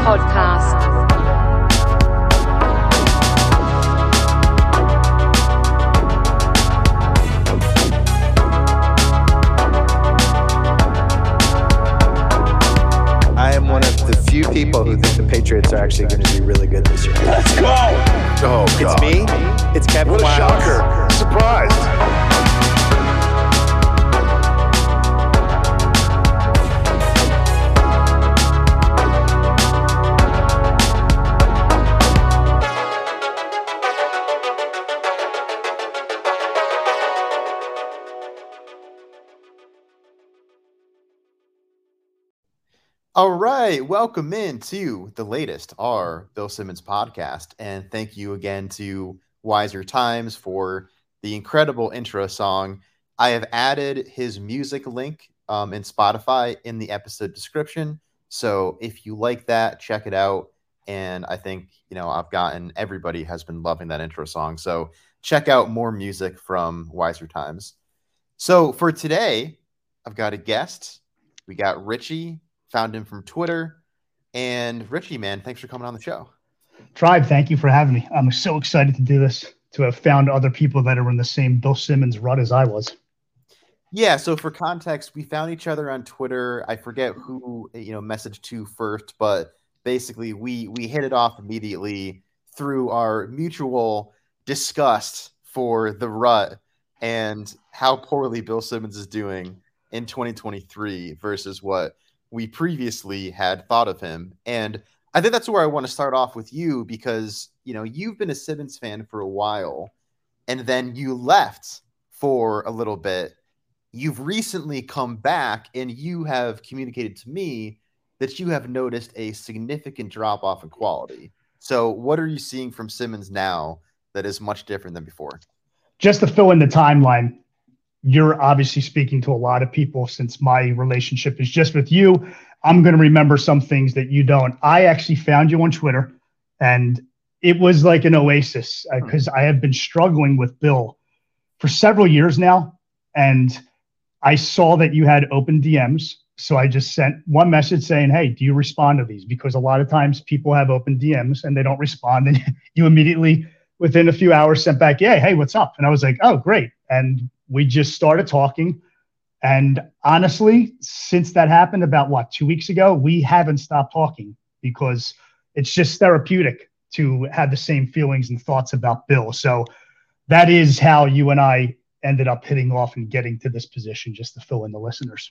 podcast. I am one of the few people who think the Patriots are actually going to be really good this year. Let's go! Oh, it's me. It's Kevin. What a Wiles. shocker. Surprised. All right, welcome into the latest our Bill Simmons podcast, and thank you again to Wiser Times for the incredible intro song. I have added his music link in Spotify in the episode description, so if you like that, check it out. And I think everybody has been loving that intro song, so check out more music from Wiser Times. So for today, I've got a guest. We got Richie. Found him from Twitter. And Richie, man, thanks for coming on the show. Tribe, thank you for having me. I'm so excited to do this, to have found other people that are in the same Bill Simmons rut as I was. Yeah, so for context, we found each other on Twitter. I forget who messaged to first, but basically we hit it off immediately through our mutual disgust for the rut and how poorly Bill Simmons is doing in 2023 versus what we previously had thought of him. And I think that's where I want to start off with you, because you've been a Simmons fan for a while and then you left for a little bit. You've recently come back and you have communicated to me that you have noticed a significant drop off in quality. So what are you seeing from Simmons now that is much different than before? Just to fill in the timeline, you're obviously speaking to a lot of people. Since my relationship is just with you, I'm going to remember some things that you don't. I actually found you on Twitter, and it was like an oasis because I have been struggling with Bill for several years now. And I saw that you had open DMs. So I just sent one message saying, hey, do you respond to these? Because a lot of times people have open DMs and they don't respond. And you immediately, within a few hours, sent back, yeah, hey, what's up? And I was like, oh, great. And we just started talking. And honestly, since that happened about 2 weeks ago, we haven't stopped talking because it's just therapeutic to have the same feelings and thoughts about Bill. So that is how you and I ended up hitting off and getting to this position, just to fill in the listeners.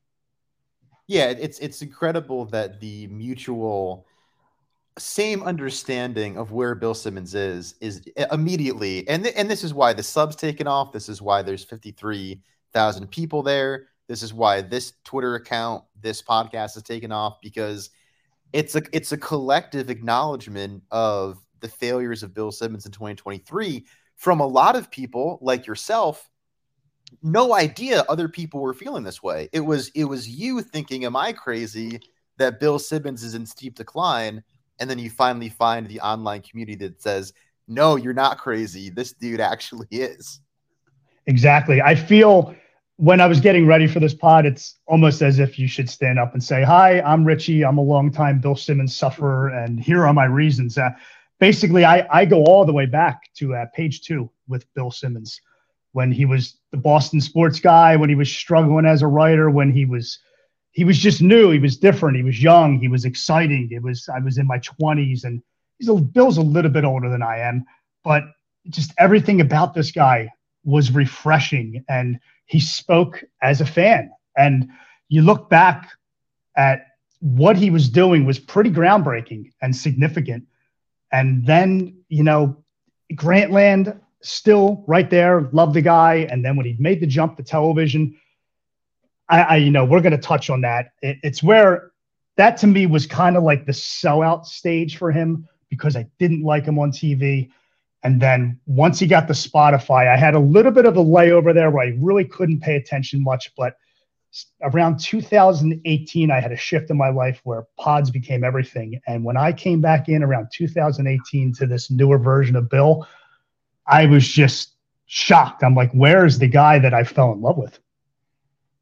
Yeah, it's incredible that the mutual same understanding of where Bill Simmons is immediately. And this is why the sub's taken off. This is why there's 53,000 people there. This is why this Twitter account, this podcast is taken off, because it's a collective acknowledgement of the failures of Bill Simmons in 2023 from a lot of people like yourself. No idea other people were feeling this way. It was you thinking, am I crazy that Bill Simmons is in steep decline? And then you finally find the online community that says, no, you're not crazy. This dude actually is. Exactly. I feel when I was getting ready for this pod, it's almost as if you should stand up and say, hi, I'm Richie. I'm a longtime Bill Simmons sufferer, and here are my reasons. Basically, I go all the way back to page 2 with Bill Simmons, when he was the Boston sports guy, when he was struggling as a writer, when he was just new. He was different. He was young. He was exciting. I was in my 20s, and Bill's a little bit older than I am, but just everything about this guy was refreshing, and he spoke as a fan. And you look back at what he was doing was pretty groundbreaking and significant. And then, Grantland still right there, love the guy. And then when he made the jump to television, we're going to touch on that. It's where that to me was kind of like the sellout stage for him, because I didn't like him on TV. And then once he got to Spotify, I had a little bit of a layover there where I really couldn't pay attention much. But around 2018, I had a shift in my life where pods became everything. And when I came back in around 2018 to this newer version of Bill, I was just shocked. I'm like, where is the guy that I fell in love with?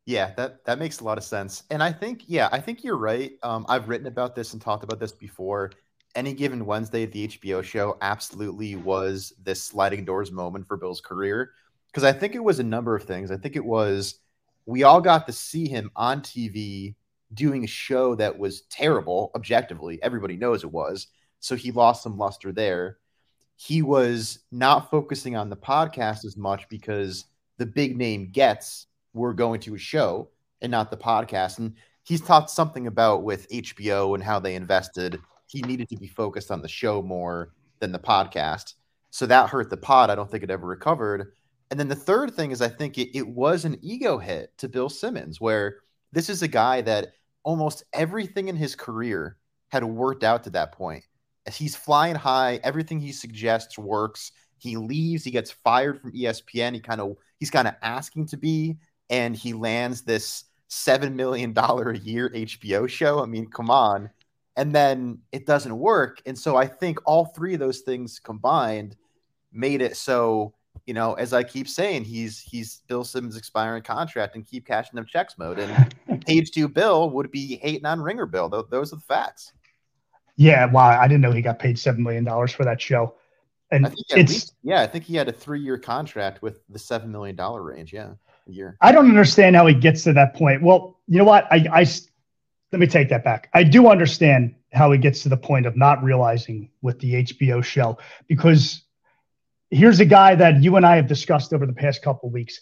Yeah, that makes a lot of sense. And I think you're right. I've written about this and talked about this before. Any Given Wednesday, the HBO show, absolutely was this sliding doors moment for Bill's career. Because I think it was a number of things. I think it was we all got to see him on TV doing a show that was terrible, objectively. Everybody knows it was. So he lost some luster there. He was not focusing on the podcast as much because the big name gets were going to a show and not the podcast. And he's talked something about with HBO and how they invested. He needed to be focused on the show more than the podcast. So that hurt the pod. I don't think it ever recovered. And then the third thing is I think it was an ego hit to Bill Simmons, where this is a guy that almost everything in his career had worked out to that point. As he's flying high, everything he suggests works. He leaves, he gets fired from ESPN. He's kind of asking to be, and he lands this $7 million a year HBO show. I mean, come on. And then it doesn't work. And so I think all three of those things combined made it so, as I keep saying, he's Bill Simmons' expiring contract and keep cashing them checks mode. And Page 2 Bill would be hating on Ringer Bill. Those are the facts. Yeah, wow. I didn't know he got paid $7 million for that show. And I think he had a 3-year contract with the $7 million range. Yeah, a year. I don't understand how he gets to that point. Well, you know what? Let me take that back. I do understand how he gets to the point of not realizing with the HBO show, because here's a guy that you and I have discussed over the past couple of weeks.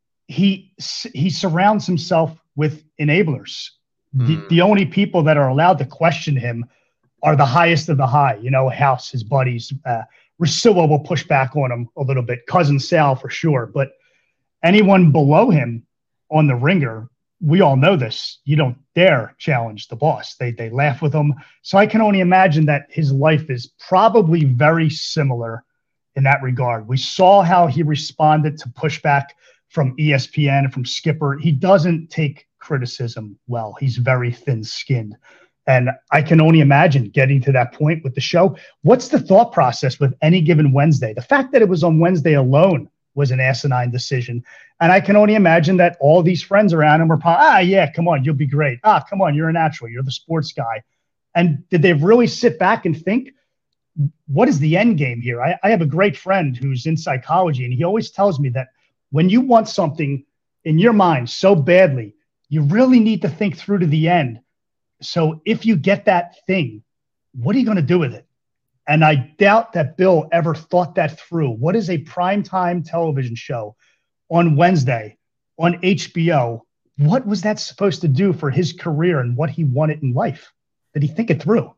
He surrounds himself with enablers. The only people that are allowed to question him are the highest of the high, House, his buddies. Russillo will push back on him a little bit. Cousin Sal for sure. But anyone below him on the Ringer, we all know this. You don't dare challenge the boss. They laugh with him. So I can only imagine that his life is probably very similar in that regard. We saw how he responded to pushback from ESPN and from Skipper. He doesn't take criticism well. He's very thin-skinned. And I can only imagine getting to that point with the show. What's the thought process with Any Given Wednesday? The fact that it was on Wednesday alone was an asinine decision. And I can only imagine that all these friends around him were probably, yeah, come on, you'll be great. Come on, you're a natural. You're the sports guy. And did they really sit back and think, what is the end game here? I have a great friend who's in psychology, and he always tells me that when you want something in your mind so badly, you really need to think through to the end. So if you get that thing, what are you going to do with it? And I doubt that Bill ever thought that through. What is a primetime television show on Wednesday on HBO? What was that supposed to do for his career and what he wanted in life? Did he think it through?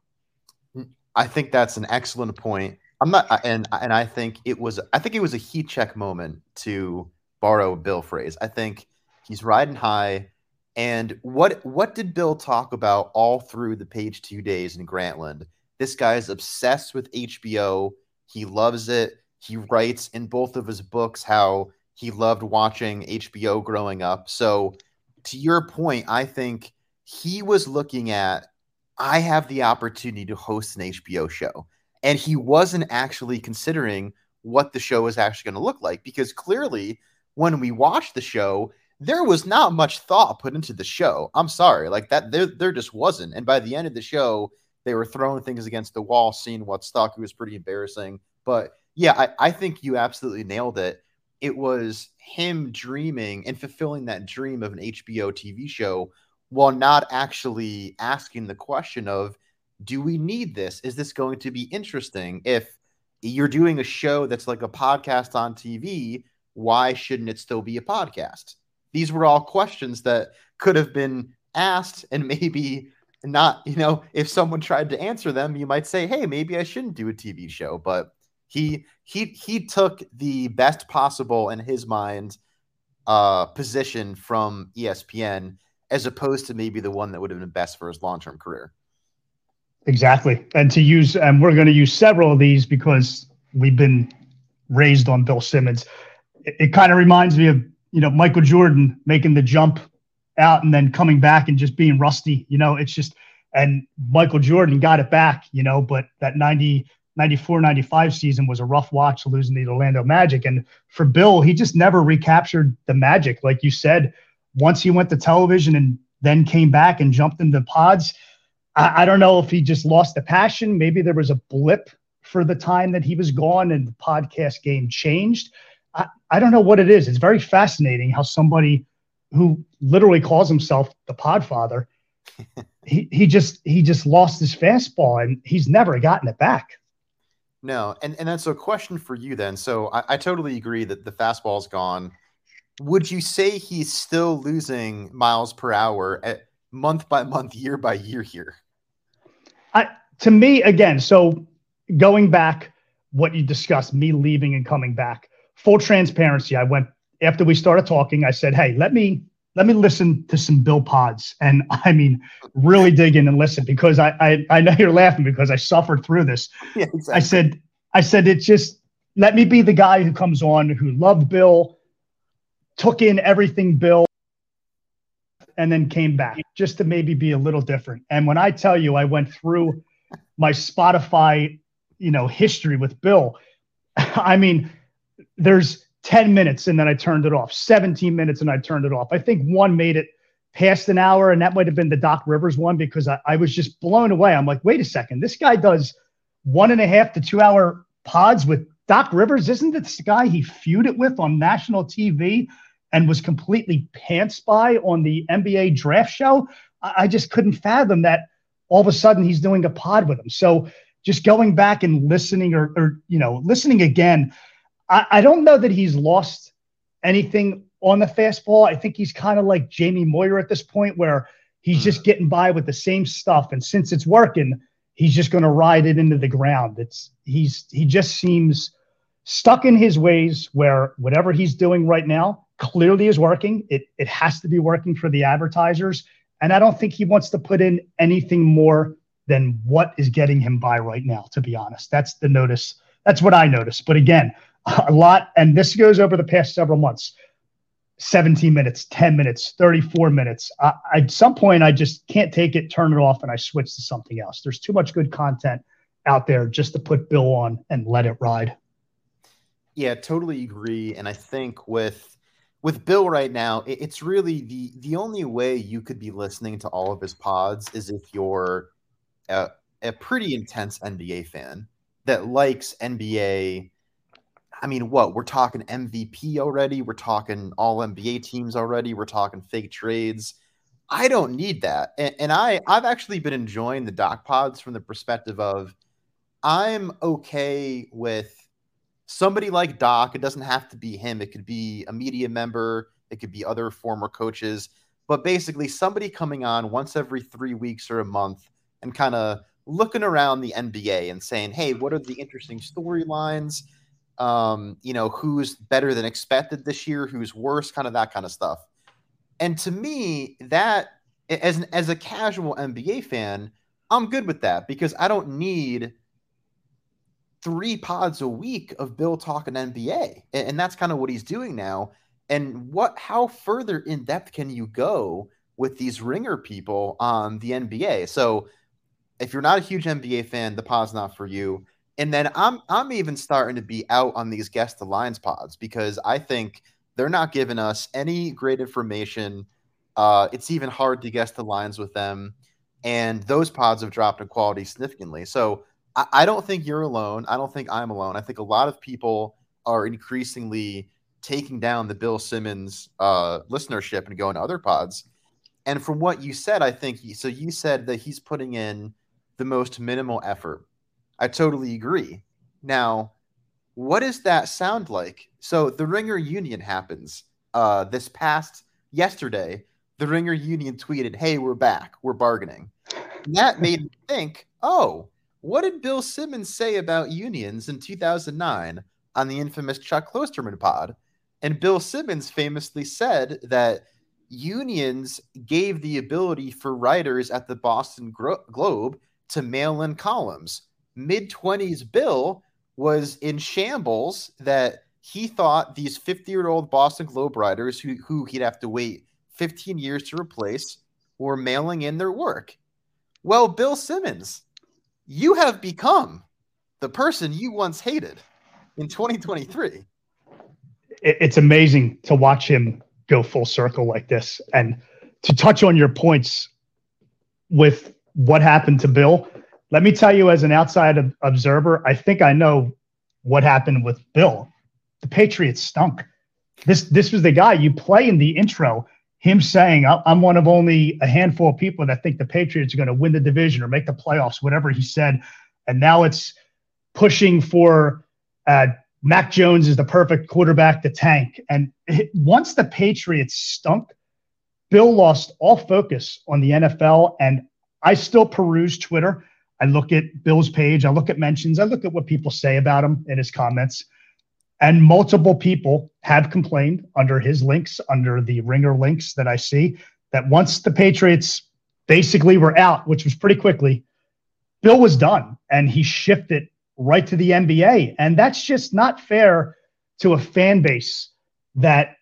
I think that's an excellent point. I think it was a heat check moment, to borrow a Bill phrase. I think he's riding high. And what did Bill talk about all through the Page 2 days in Grantland? This guy's obsessed with HBO. He loves it. He writes in both of his books how he loved watching HBO growing up. So to your point, I think he was looking at, I have the opportunity to host an HBO show. And he wasn't actually considering what the show was actually going to look like, because clearly when we watched the show, there was not much thought put into the show. I'm sorry, like that, there just wasn't. And by the end of the show, they were throwing things against the wall, seeing what stuck. It was pretty embarrassing. But yeah, I think you absolutely nailed it. It was him dreaming and fulfilling that dream of an HBO TV show while not actually asking the question of, do we need this? Is this going to be interesting? If you're doing a show that's like a podcast on TV, why shouldn't it still be a podcast? These were all questions that could have been asked, and maybe not, if someone tried to answer them, you might say, hey, maybe I shouldn't do a TV show. But he took the best possible, in his mind, position from ESPN, as opposed to maybe the one that would have been best for his long-term career. Exactly. And we're going to use several of these because we've been raised on Bill Simmons. It kind of reminds me of, Michael Jordan making the jump out and then coming back and just being rusty. It's just, and Michael Jordan got it back, but that 94-95 season was a rough watch, losing the Orlando Magic. And for Bill, he just never recaptured the magic. Like you said, once he went to television and then came back and jumped into pods, I don't know if he just lost the passion. Maybe there was a blip for the time that he was gone and the podcast game changed. I don't know what it is. It's very fascinating how somebody who literally calls himself the Podfather, he just lost his fastball and he's never gotten it back. No, and that's a question for you then. So I totally agree that the fastball's gone. Would you say he's still losing miles per hour at month by month, year by year here? To me, again, so going back, what you discussed, me leaving and coming back, full transparency. I went after we started talking. I said, "Hey, let me listen to some Bill pods," and I mean, really dig in and listen because I know you're laughing because I suffered through this. Yeah, exactly. I said it just let me be the guy who comes on who loved Bill, took in everything Bill, and then came back just to maybe be a little different. And when I tell you, I went through my Spotify, history with Bill. I mean, there's 10 minutes and then I turned it off, 17 minutes and I turned it off. I think one made it past an hour, and that might have been the Doc Rivers one because I was just blown away. I'm like, wait a second, this guy does 1.5 to 2 hour pods with Doc Rivers. Isn't this the guy he feuded with on national TV and was completely pants by on the NBA draft show? I just couldn't fathom that all of a sudden he's doing a pod with him. So just going back and listening or listening again, I don't know that he's lost anything on the fastball. I think he's kind of like Jamie Moyer at this point where he's just getting by with the same stuff. And since it's working, he's just going to ride it into the ground. He just seems stuck in his ways where whatever he's doing right now clearly is working. It has to be working for the advertisers. And I don't think he wants to put in anything more than what is getting him by right now, to be honest. That's the notice. That's what I noticed. But again, a lot, and this goes over the past several months, 17 minutes, 10 minutes, 34 minutes. At some point, I just can't take it, turn it off, and I switch to something else. There's too much good content out there just to put Bill on and let it ride. Yeah, totally agree. And I think with Bill right now, it's really the only way you could be listening to all of his pods is if you're a pretty intense NBA fan that likes NBA. I mean, we're talking MVP already. We're talking all NBA teams already. We're talking fake trades. I don't need that. And I've actually been enjoying the Doc pods from the perspective of I'm okay with somebody like Doc. It doesn't have to be him. It could be a media member. It could be other former coaches. But basically somebody coming on once every 3 weeks or a month and kind of looking around the NBA and saying, hey, what are the interesting storylines? Who's better than expected this year, who's worse, kind of that kind of stuff. And to me, that as a casual NBA fan, I'm good with that because I don't need 3 pods a week of Bill talking NBA. And that's kind of what he's doing now. And how further in depth can you go with these ringer people on the NBA? So if you're not a huge NBA fan, the pod's not for you. And then I'm even starting to be out on these Guess the Lines pods because I think they're not giving us any great information. It's even hard to guess the lines with them. And those pods have dropped in quality significantly. So I don't think you're alone. I don't think I'm alone. I think a lot of people are increasingly taking down the Bill Simmons listenership and going to other pods. And from what you said, I think you said that he's putting in the most minimal effort. I totally agree. Now, what does that sound like? So the Ringer Union happens. Yesterday, the Ringer Union tweeted, hey, we're back. We're bargaining. And that made me think, what did Bill Simmons say about unions in 2009 on the infamous Chuck Klosterman pod? And Bill Simmons famously said that unions gave the ability for writers at the Boston Globe to mail in columns. Mid-20s Bill was in shambles that he thought these 50-year-old Boston Globe writers who he'd have to wait 15 years to replace were mailing in their work. Well, Bill Simmons, you have become the person you once hated in 2023. It's amazing to watch him go full circle like this. And to touch on your points with what happened to Bill, let me tell you, as an outside observer, I think I know what happened with Bill. The Patriots stunk. This was the guy you play in the intro, him saying, I'm one of only a handful of people that think the Patriots are going to win the division or make the playoffs, whatever he said. And now it's pushing for Mac Jones is the perfect quarterback to tank. And once the Patriots stunk, Bill lost all focus on the NFL. And I still peruse Twitter. I look at Bill's page. I look at mentions. I look at what people say about him in his comments. And multiple people have complained under his links, under the Ringer links that I see, that once the Patriots basically were out, which was pretty quickly, Bill was done. And he shifted right to the NBA. And that's just not fair to a fan base that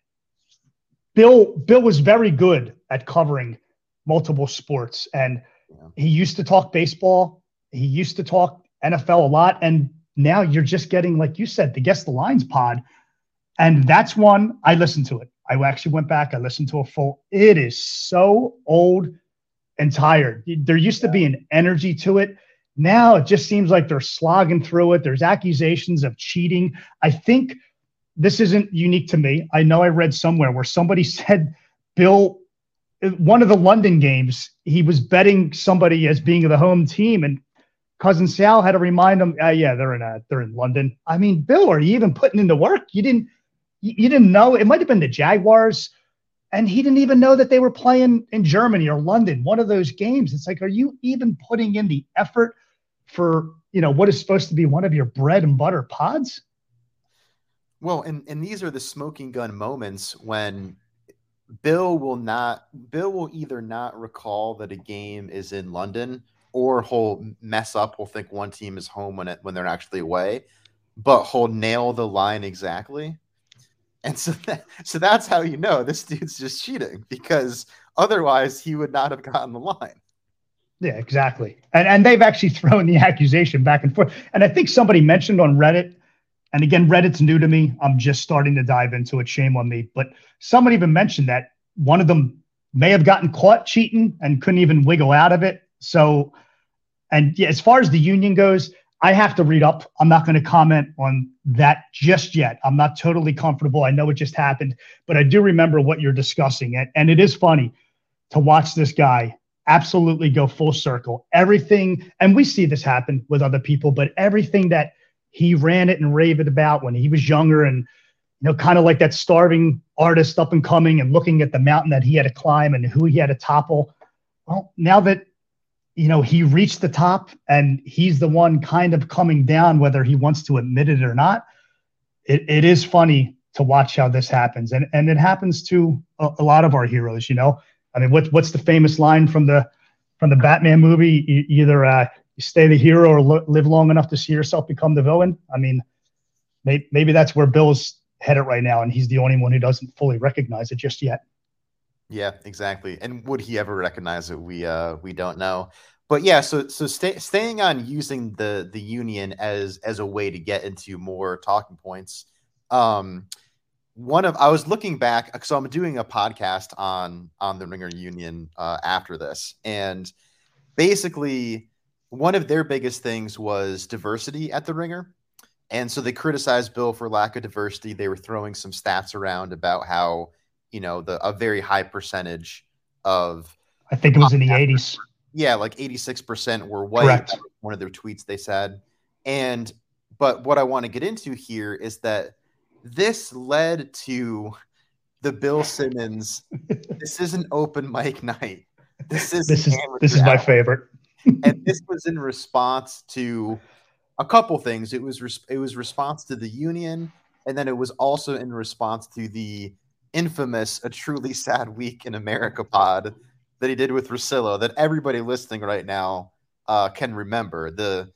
Bill was very good at covering multiple sports. And he used to talk baseball. He used to talk NFL a lot. And now you're just getting, like you said, the Guess the Lines pod. And that's one, I listened to it. I actually went back. I listened to a full. It is so old and tired. There used to be an energy to it. Now it just seems like they're slogging through it. There's accusations of cheating. I think this isn't unique to me. I know I read somewhere where somebody said Bill, one of the London games, he was betting somebody as being the home team, and Cousin Sal had to remind him, yeah, they're in London. I mean, Bill, are you even putting into work? You didn't know. It might have been the Jaguars, and he didn't even know that they were playing in Germany or London, one of those games. It's like, are you even putting in the effort for, what is supposed to be one of your bread and butter pods? Well, and these are the smoking gun moments when Bill will either not recall that a game is in London, or he'll mess up. He'll think one team is home when they're actually away, but he'll nail the line exactly. And so that's how you know this dude's just cheating, because otherwise he would not have gotten the line. Yeah, exactly. And they've actually thrown the accusation back and forth. And I think somebody mentioned on Reddit, and again, Reddit's new to me. I'm just starting to dive into it. Shame on me. But somebody even mentioned that one of them may have gotten caught cheating and couldn't even wiggle out of it. So, and yeah, as far as the union goes, I have to read up. I'm not going to comment on that just yet. I'm not totally comfortable. I know it just happened, but I do remember what you're discussing. And it is funny to watch this guy absolutely go full circle. Everything, and we see this happen with other people, but everything that he ran it and raved about when he was younger, and kind of like that starving artist up and coming and looking at the mountain that he had to climb and who he had to topple. Well, now that he reached the top and he's the one kind of coming down, whether he wants to admit it or not, it is funny to watch how this happens. And it happens to a lot of our heroes, I mean, what's the famous line from the Batman movie? Either you stay the hero or live long enough to see yourself become the villain. I mean, maybe that's where Bill's headed right now, and he's the only one who doesn't fully recognize it just yet. Yeah, exactly. And would he ever recognize it? We don't know. But yeah, so staying on using the union as a way to get into more talking points. I was looking back, so I'm doing a podcast on the Ringer Union after this, and basically one of their biggest things was diversity at the Ringer. And so they criticized Bill for lack of diversity. They were throwing some stats around about how, a very high percentage of, I think it was in the 80s. Yeah, like 86% were white. Correct. That was one of their tweets they said. But what I want to get into here is that this led to the Bill Simmons. This is an open mic night. This is my favorite. And this was in response to a couple things. It was response to the union, and then it was also in response to the infamous "A Truly Sad Week in America" pod that he did with Russillo, that everybody listening right now can remember. The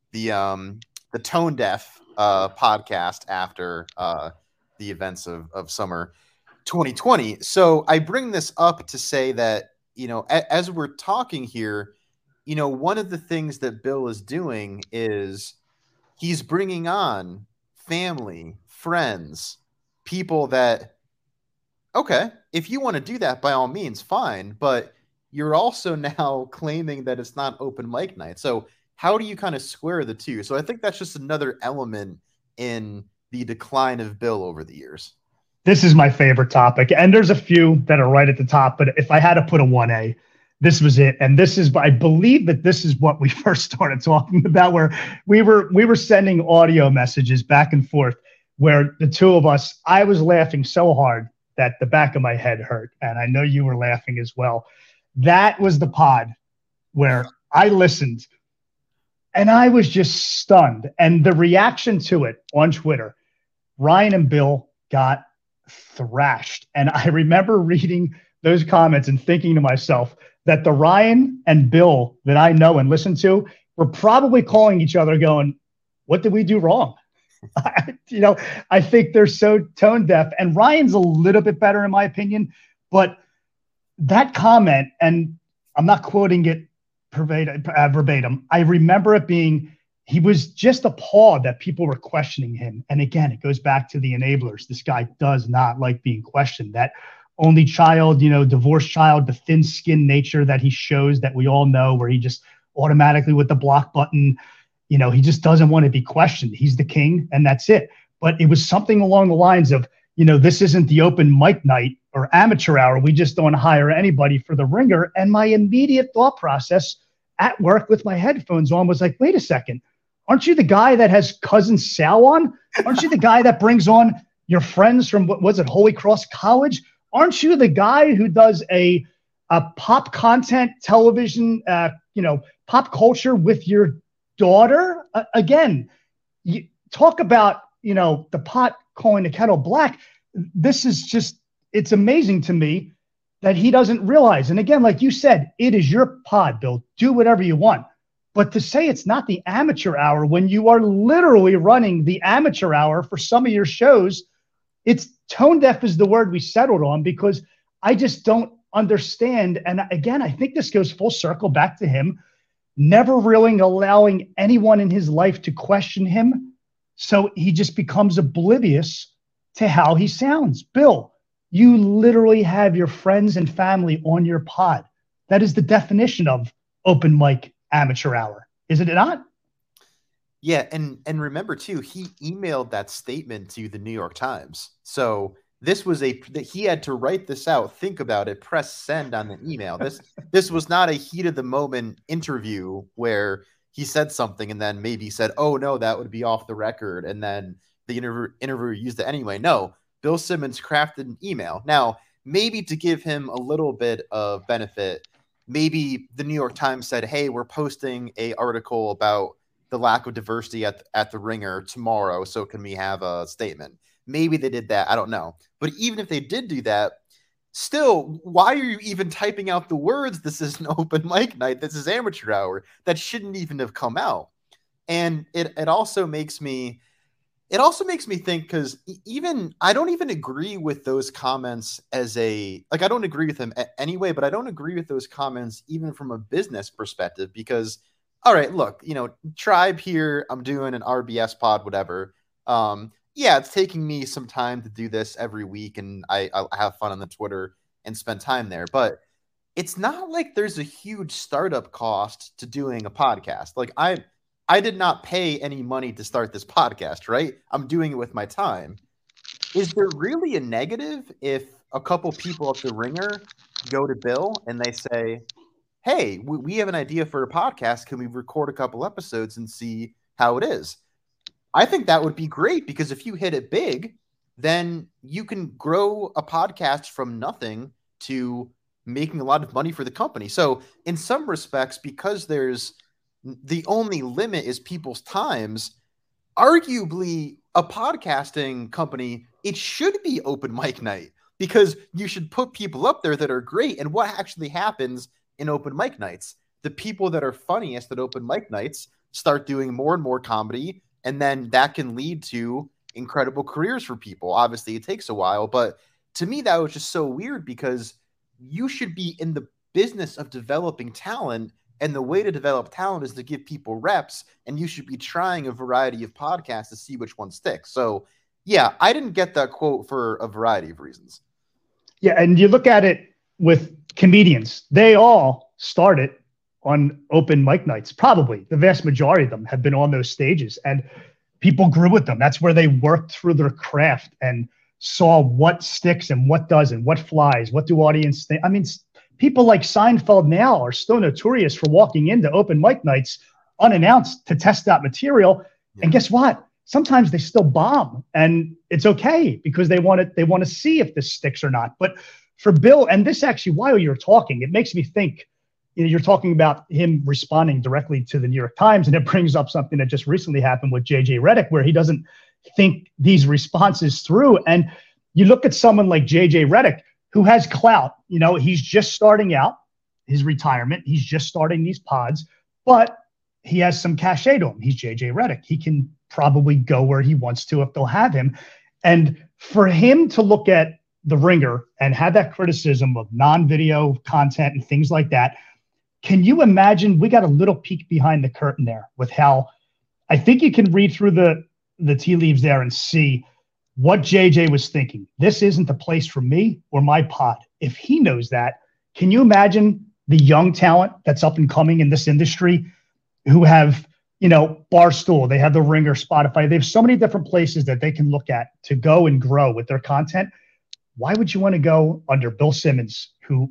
tone deaf podcast after the events of summer 2020. So I bring this up to say that, as we're talking here, one of the things that Bill is doing is he's bringing on family, friends, people that Okay, if you want to do that, by all means, fine. But you're also now claiming that it's not open mic night. So how do you kind of square the two? So I think that's just another element in the decline of Bill over the years. This is my favorite topic, and there's a few that are right at the top. But if I had to put a 1A, this was it. And this is, I believe that this is what we first started talking about, where we were sending audio messages back and forth, where the two of us, I was laughing so hard that the back of my head hurt, and I know you were laughing as well. That was the pod where I listened, and I was just stunned. And the reaction to it on Twitter, Ryan and Bill got thrashed. And I remember reading those comments and thinking to myself that the Ryan and Bill that I know and listen to were probably calling each other going, what did we do wrong? I think they're so tone deaf, and Ryan's a little bit better in my opinion, but that comment, and I'm not quoting it verbatim, I remember it being, he was just appalled that people were questioning him. And again, it goes back to the enablers. This guy does not like being questioned. That only child, divorced child, the thin-skinned nature that he shows that we all know, where he just automatically with the block button, he just doesn't want to be questioned. He's the king, and that's it. But it was something along the lines of, this isn't the open mic night or amateur hour. We just don't hire anybody for the ringer. And my immediate thought process at work with my headphones on was like, wait a second. Aren't you the guy that has cousin Sal on? Aren't you the guy that brings on your friends from, what was it, Holy Cross College? Aren't you the guy who does a pop content television, pop culture with your daughter? Again, you talk about, the pot calling the kettle black. This is just, it's amazing to me that he doesn't realize. And again, like you said, it is your pod, Bill. Do whatever you want. But to say it's not the amateur hour when you are literally running the amateur hour for some of your shows, it's tone deaf is the word we settled on, because I just don't understand. And again, I think this goes full circle back to him never really allowing anyone in his life to question him. So he just becomes oblivious to how he sounds. Bill, you literally have your friends and family on your pod. That is the definition of open mic amateur hour, is it not? Yeah, and remember too, he emailed that statement to the New York Times. So this was that he had to write this out, think about it, press send on the email. This was not a heat of the moment interview where he said something and then maybe said, "Oh no, that would be off the record," and then the interviewer used it anyway. No, Bill Simmons crafted an email. Now, maybe to give him a little bit of benefit, maybe the New York Times said, "Hey, we're posting an article about the lack of diversity at the Ringer tomorrow, so can we have a statement?" Maybe they did that. I don't know. But even if they did do that, still, why are you even typing out the words, "This is an open mic night, this is amateur hour"? That shouldn't even have come out. And it also makes me think, because even I don't even agree with those comments I don't agree with them anyway, but I don't agree with those comments even from a business perspective, because all right, look, Tribe here, I'm doing an RBS pod, whatever. Yeah, it's taking me some time to do this every week, and I'll have fun on the Twitter and spend time there. But it's not like there's a huge startup cost to doing a podcast. Like I did not pay any money to start this podcast, right? I'm doing it with my time. Is there really a negative if a couple people at the Ringer go to Bill and they say, "Hey, we have an idea for a podcast. Can we record a couple episodes and see how it is?" I think that would be great, because if you hit it big, then you can grow a podcast from nothing to making a lot of money for the company. So in some respects, because the only limit is people's times, arguably a podcasting company, it should be open mic night, because you should put people up there that are great. And what actually happens in open mic nights? The people that are funniest at open mic nights start doing more and more comedy, and then that can lead to incredible careers for people. Obviously, it takes a while, but to me, that was just so weird, because you should be in the business of developing talent, and the way to develop talent is to give people reps, and you should be trying a variety of podcasts to see which one sticks. So, yeah, I didn't get that quote for a variety of reasons. Yeah, and you look at it with comedians, they all started on open mic nights. Probably the vast majority of them have been on those stages, and people grew with them. That's where they worked through their craft and saw what sticks and what doesn't, what flies, what do audience think. I mean, people like Seinfeld now are still notorious for walking into open mic nights unannounced to test out material. Yeah. And guess what? Sometimes they still bomb, and it's okay because they want to see if this sticks or not. But for Bill, and this actually, while you're talking, it makes me think, you're talking about him responding directly to the New York Times, and it brings up something that just recently happened with JJ Redick, where he doesn't think these responses through. And you look at someone like JJ Redick, who has clout. He's just starting out his retirement. He's just starting these pods, but he has some cachet to him. He's JJ Redick. He can probably go where he wants to if they'll have him. And for him to look at The Ringer and have that criticism of non-video content and things like that, can you imagine? We got a little peek behind the curtain there with how I think you can read through the tea leaves there and see what JJ was thinking. This isn't the place for me or my pod. If he knows that, can you imagine the young talent that's up and coming in this industry who have, Barstool, they have The Ringer, Spotify. They have so many different places that they can look at to go and grow with their content. Why would you want to go under Bill Simmons, who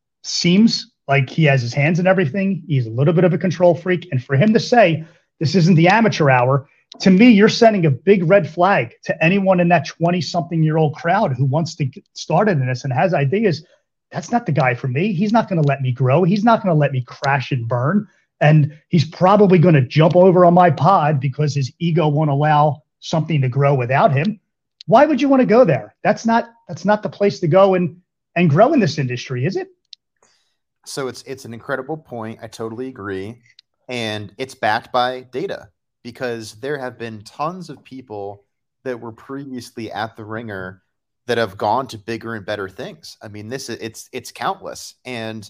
seems like he has his hands in everything? He's a little bit of a control freak. And for him to say, this isn't the amateur hour, to me, you're sending a big red flag to anyone in that 20-something-year-old crowd who wants to get started in this and has ideas. That's not the guy for me. He's not going to let me grow. He's not going to let me crash and burn. And he's probably going to jump over on my pod because his ego won't allow something to grow without him. Why would you want to go there? That's not the place to go and grow in this industry, is it? So it's an incredible point. I totally agree. And it's backed by data, because there have been tons of people that were previously at The Ringer that have gone to bigger and better things. I mean, it's countless. And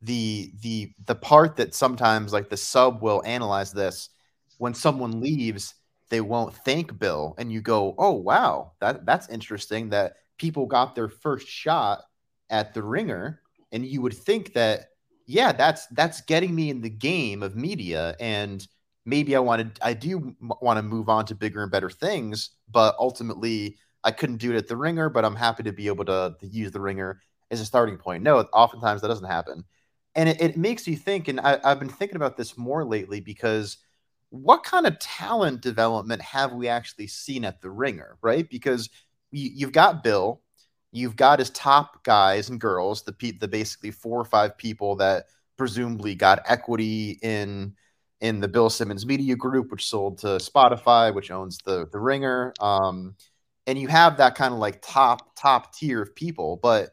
the part that sometimes, like, the sub will analyze this, when someone leaves, they won't thank Bill, and you go, oh wow, that's interesting that people got their first shot at The Ringer, and you would think that, yeah, that's getting me in the game of media, and maybe I do want to move on to bigger and better things, but ultimately I couldn't do it at The Ringer, but I'm happy to be able to use The Ringer as a starting point. No, oftentimes that doesn't happen. And it makes you think, and I've been thinking about this more lately, because what kind of talent development have we actually seen at The Ringer, right? Because you've got Bill, you've got his top guys and girls, the basically 4 or 5 people that presumably got equity in the Bill Simmons Media Group, which sold to Spotify, which owns the Ringer. And you have that kind of like top tier of people, but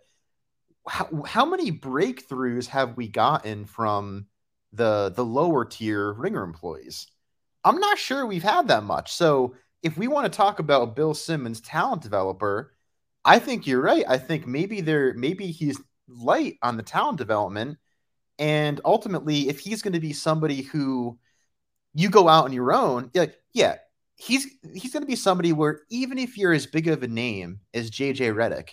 how many breakthroughs have we gotten from the lower tier Ringer employees? I'm not sure we've had that much. So if we want to talk about Bill Simmons, talent developer, I think you're right. I think maybe he's light on the talent development. And ultimately, if he's going to be somebody who you go out on your own, he's going to be somebody where even if you're as big of a name as JJ Redick,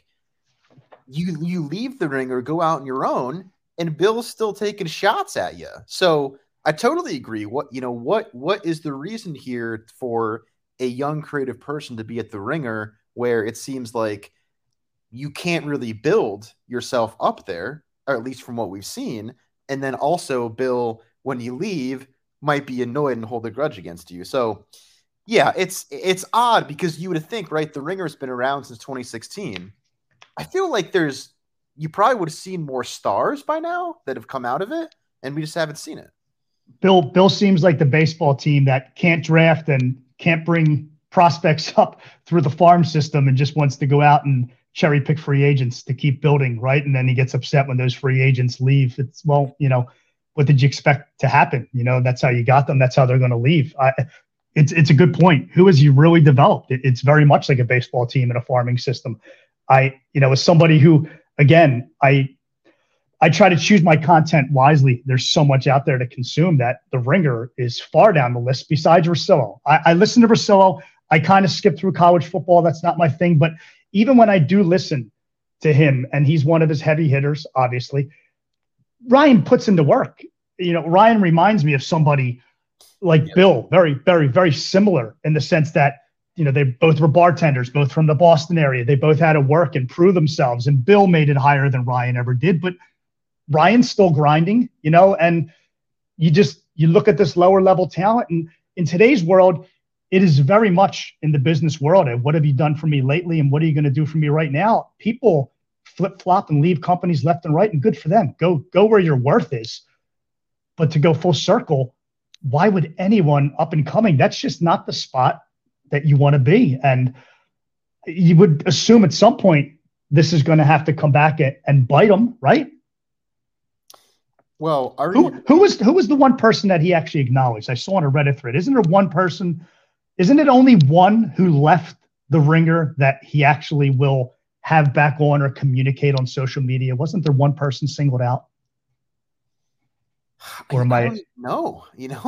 you leave The Ringer, go out on your own, and Bill's still taking shots at you. So I totally agree. What is the reason here for a young creative person to be at The Ringer, where it seems like you can't really build yourself up there, or at least from what we've seen. And then also Bill, when you leave, might be annoyed and hold a grudge against you. So yeah, it's odd, because you would think, right, The Ringer's been around since 2016. I feel like you probably would have seen more stars by now that have come out of it, and we just haven't seen it. Bill seems like the baseball team that can't draft and can't bring prospects up through the farm system and just wants to go out and cherry pick free agents to keep building, right? And then he gets upset when those free agents leave. It's, well, what did you expect to happen? That's how you got them. That's how they're going to leave. It's a good point. Who has he really developed? It's very much like a baseball team in a farming system. As somebody who, again, I try to choose my content wisely. There's so much out there to consume that The Ringer is far down the list besides Russillo. I listen to Russillo. I kind of skip through college football. That's not my thing. But even when I do listen, to him, and he's one of his heavy hitters, obviously. Ryan puts in the work. Ryan reminds me of somebody like Bill, very, very, very similar in the sense that, they both were bartenders, both from the Boston area. They both had to work and prove themselves. And Bill made it higher than Ryan ever did, but Ryan's still grinding, and you look at this lower level talent, and in today's world, it is very much in the business world. And what have you done for me lately? And what are you going to do for me right now? People flip flop and leave companies left and right, and good for them. Go where your worth is. But to go full circle, why would anyone up and coming? That's just not the spot that you want to be. And you would assume at some point this is going to have to come back and bite them, right? Well, who was the one person that he actually acknowledged? I saw on a Reddit thread. Isn't it only one who left the Ringer that he actually will have back on or communicate on social media? Wasn't there one person singled out? Or am I? No,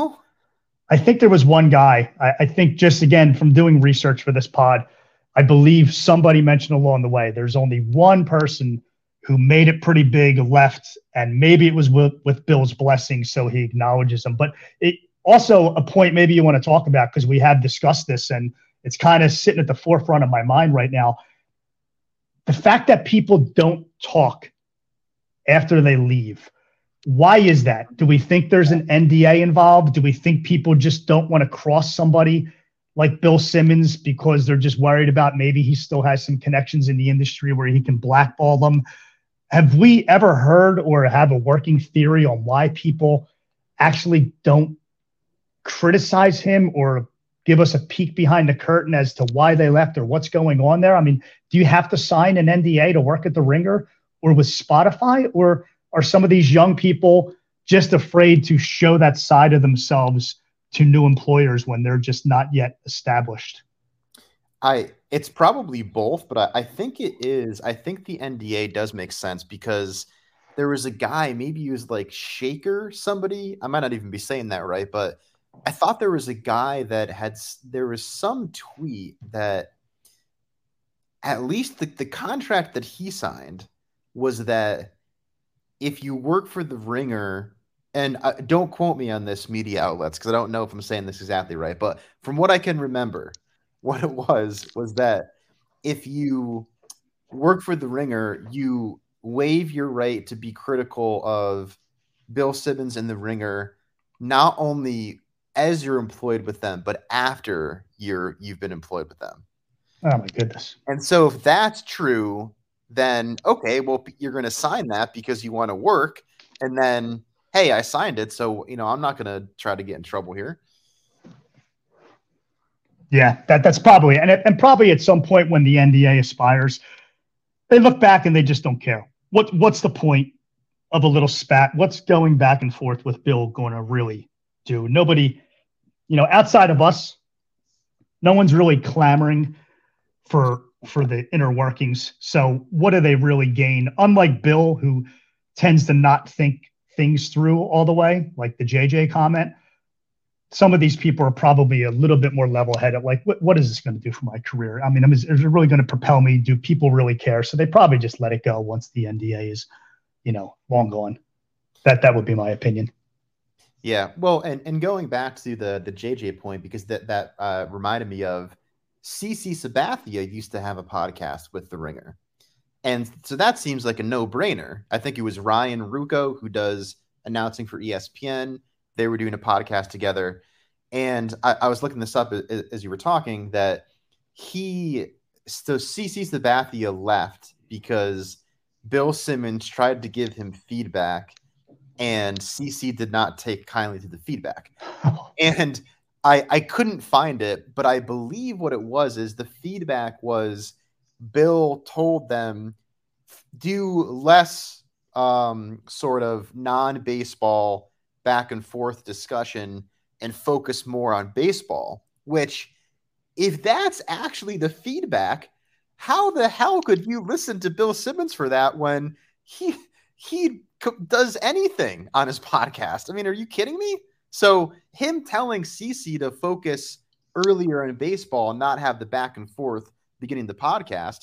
I think there was one guy. I think just again from doing research for this pod, I believe somebody mentioned along the way, there's only one person who made it pretty big, left, and maybe it was with Bill's blessing, so he acknowledges him. But it also a point maybe you want to talk about, because we have discussed this, and it's kind of sitting at the forefront of my mind right now. The fact that people don't talk after they leave. Why is that? Do we think there's an NDA involved? Do we think people just don't want to cross somebody like Bill Simmons because they're just worried about maybe he still has some connections in the industry where he can blackball them? Have we ever heard or have a working theory on why people actually don't criticize him or give us a peek behind the curtain as to why they left or what's going on there? I mean, do you have to sign an NDA to work at the Ringer or with Spotify, or are some of these young people just afraid to show that side of themselves to new employers when they're just not yet established? It's probably both, but I think it is. I think the NDA does make sense because there was a guy, maybe he was like Shaker, somebody. I might not even be saying that right, but I thought there was a guy there was some tweet that at least the contract that he signed was that if you work for the Ringer, and don't quote me on this, media outlets, because I don't know if I'm saying this exactly right, but from what I can remember, what it was that if you work for the Ringer, you waive your right to be critical of Bill Simmons and the Ringer, not only as you're employed with them, but after you've been employed with them. Oh my goodness. And so if that's true, then okay, well, you're going to sign that because you want to work, and then, hey, I signed it, so I'm not going to try to get in trouble here. Yeah, that's probably, and probably at some point when the NDA expires, they look back and they just don't care. What's the point of a little spat? What's going back and forth with Bill going to really do? Nobody, outside of us, no one's really clamoring for the inner workings. So what do they really gain? Unlike Bill, who tends to not think things through all the way, like the JJ comment, some of these people are probably a little bit more level-headed. Like, what is this going to do for my career? I mean, is it really going to propel me? Do people really care? So they probably just let it go once the NDA is, long gone. That would be my opinion. Yeah. Well, and going back to the JJ point, because that reminded me of CC Sabathia used to have a podcast with the Ringer. And so that seems like a no-brainer. I think it was Ryan Ruocco, who does announcing for ESPN. They were doing a podcast together. And I was looking this up as you were talking, that CC Sabathia left because Bill Simmons tried to give him feedback, and CC did not take kindly to the feedback. And I couldn't find it, but I believe what it was is the feedback was Bill told them do less sort of non-baseball back and forth discussion and focus more on baseball, which if that's actually the feedback, how the hell could you listen to Bill Simmons for that when he does anything on his podcast? I mean, are you kidding me? So him telling CC to focus earlier in baseball and not have the back and forth beginning the podcast,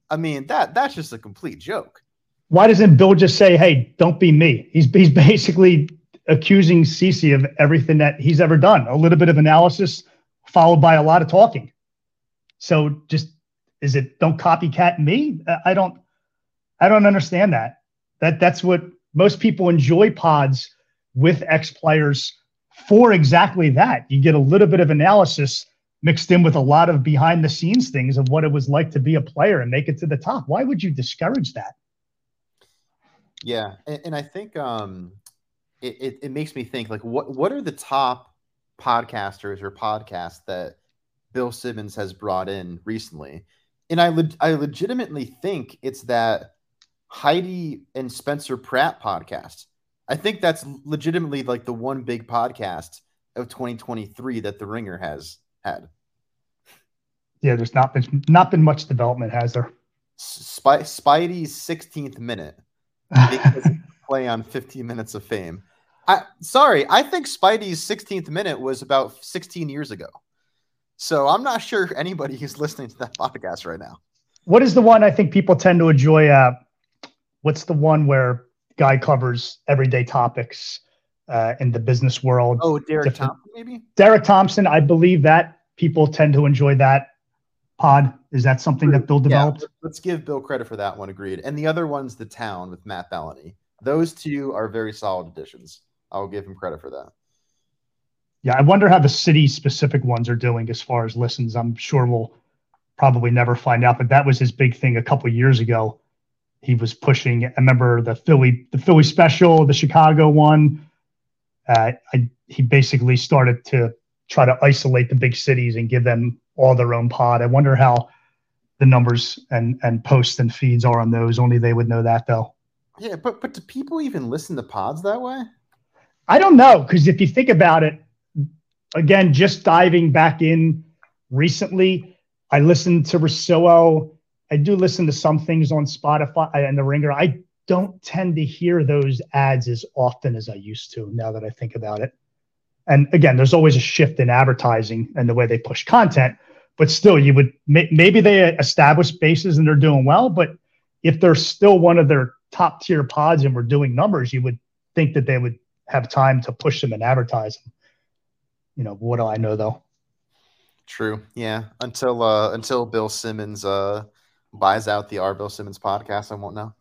I mean, that's just a complete joke. Why doesn't Bill just say, hey, don't be me? He's basically accusing Cece of everything that he's ever done. A little bit of analysis followed by a lot of talking. So just, is it don't copycat me? I don't understand that. That's what most people enjoy pods with ex-players for, exactly that. You get a little bit of analysis mixed in with a lot of behind the scenes things of what it was like to be a player and make it to the top. Why would you discourage that? Yeah. And I think it makes me think, like, what are the top podcasters or podcasts that Bill Simmons has brought in recently? And I legitimately think it's that Heidi and Spencer Pratt podcast. I think that's legitimately like the one big podcast of 2023 that The Ringer has had. Yeah, there's not been much development, has there? Spidey's 16th minute. Play on 15 minutes of fame. I think Spidey's 16th minute was about 16 years ago. So I'm not sure anybody who's listening to that podcast right now. What is the one I think people tend to enjoy? What's the one where guy covers everyday topics in the business world? Oh, Derek Thompson, maybe? Derek Thompson. I believe that people tend to enjoy that pod. Is that something that Bill developed? Yeah, let's give Bill credit for that one. Agreed. And the other one's The Town with Matt Bellany. Those two are very solid additions. I'll give him credit for that. Yeah, I wonder how the city-specific ones are doing as far as listens. I'm sure we'll probably never find out, but that was his big thing a couple of years ago. He was pushing. I remember the Philly special, the Chicago one. He basically started to try to isolate the big cities and give them all their own pod. I wonder how the numbers and posts and feeds are on those. Only they would know that, though. Yeah, but do people even listen to pods that way? I don't know, because if you think about it, again, just diving back in recently, I listened to Rosillo. I do listen to some things on Spotify and The Ringer. I don't tend to hear those ads as often as I used to, now that I think about it. And again, there's always a shift in advertising and the way they push content, but still, you would maybe they establish bases and they're doing well, but if they're still one of their top tier pods and we're doing numbers, you would think that they would have time to push them and advertise them. You know, what do I know, though? True. Yeah. Until Bill Simmons buys out the Bill Simmons podcast, I won't know.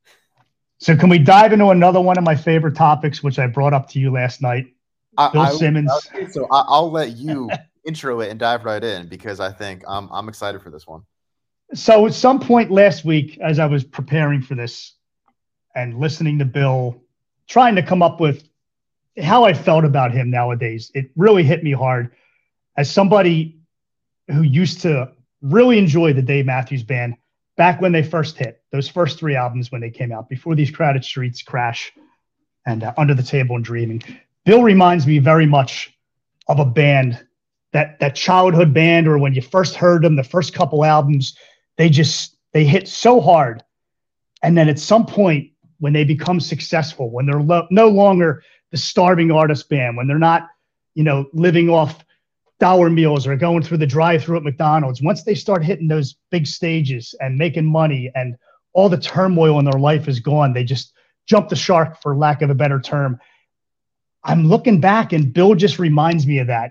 So can we dive into another one of my favorite topics, which I brought up to you last night? Bill Simmons. So I'll let you intro it and dive right in, because I think I'm excited for this one. So at some point last week, as I was preparing for this and listening to Bill, trying to come up with how I felt about him nowadays, it really hit me hard. As somebody who used to really enjoy the Dave Matthews Band back when they first hit, those first three albums when they came out, before these Crowded Streets, Crash, and Under the Table and Dreaming, Bill reminds me very much of a band, that childhood band, or when you first heard them, the first couple albums, they hit so hard. And then at some point when they become successful, when they're no longer the starving artist band, when they're not, living off dollar meals or going through the drive-thru at McDonald's, once they start hitting those big stages and making money and all the turmoil in their life is gone, they just jump the shark, for lack of a better term. I'm looking back and Bill just reminds me of that.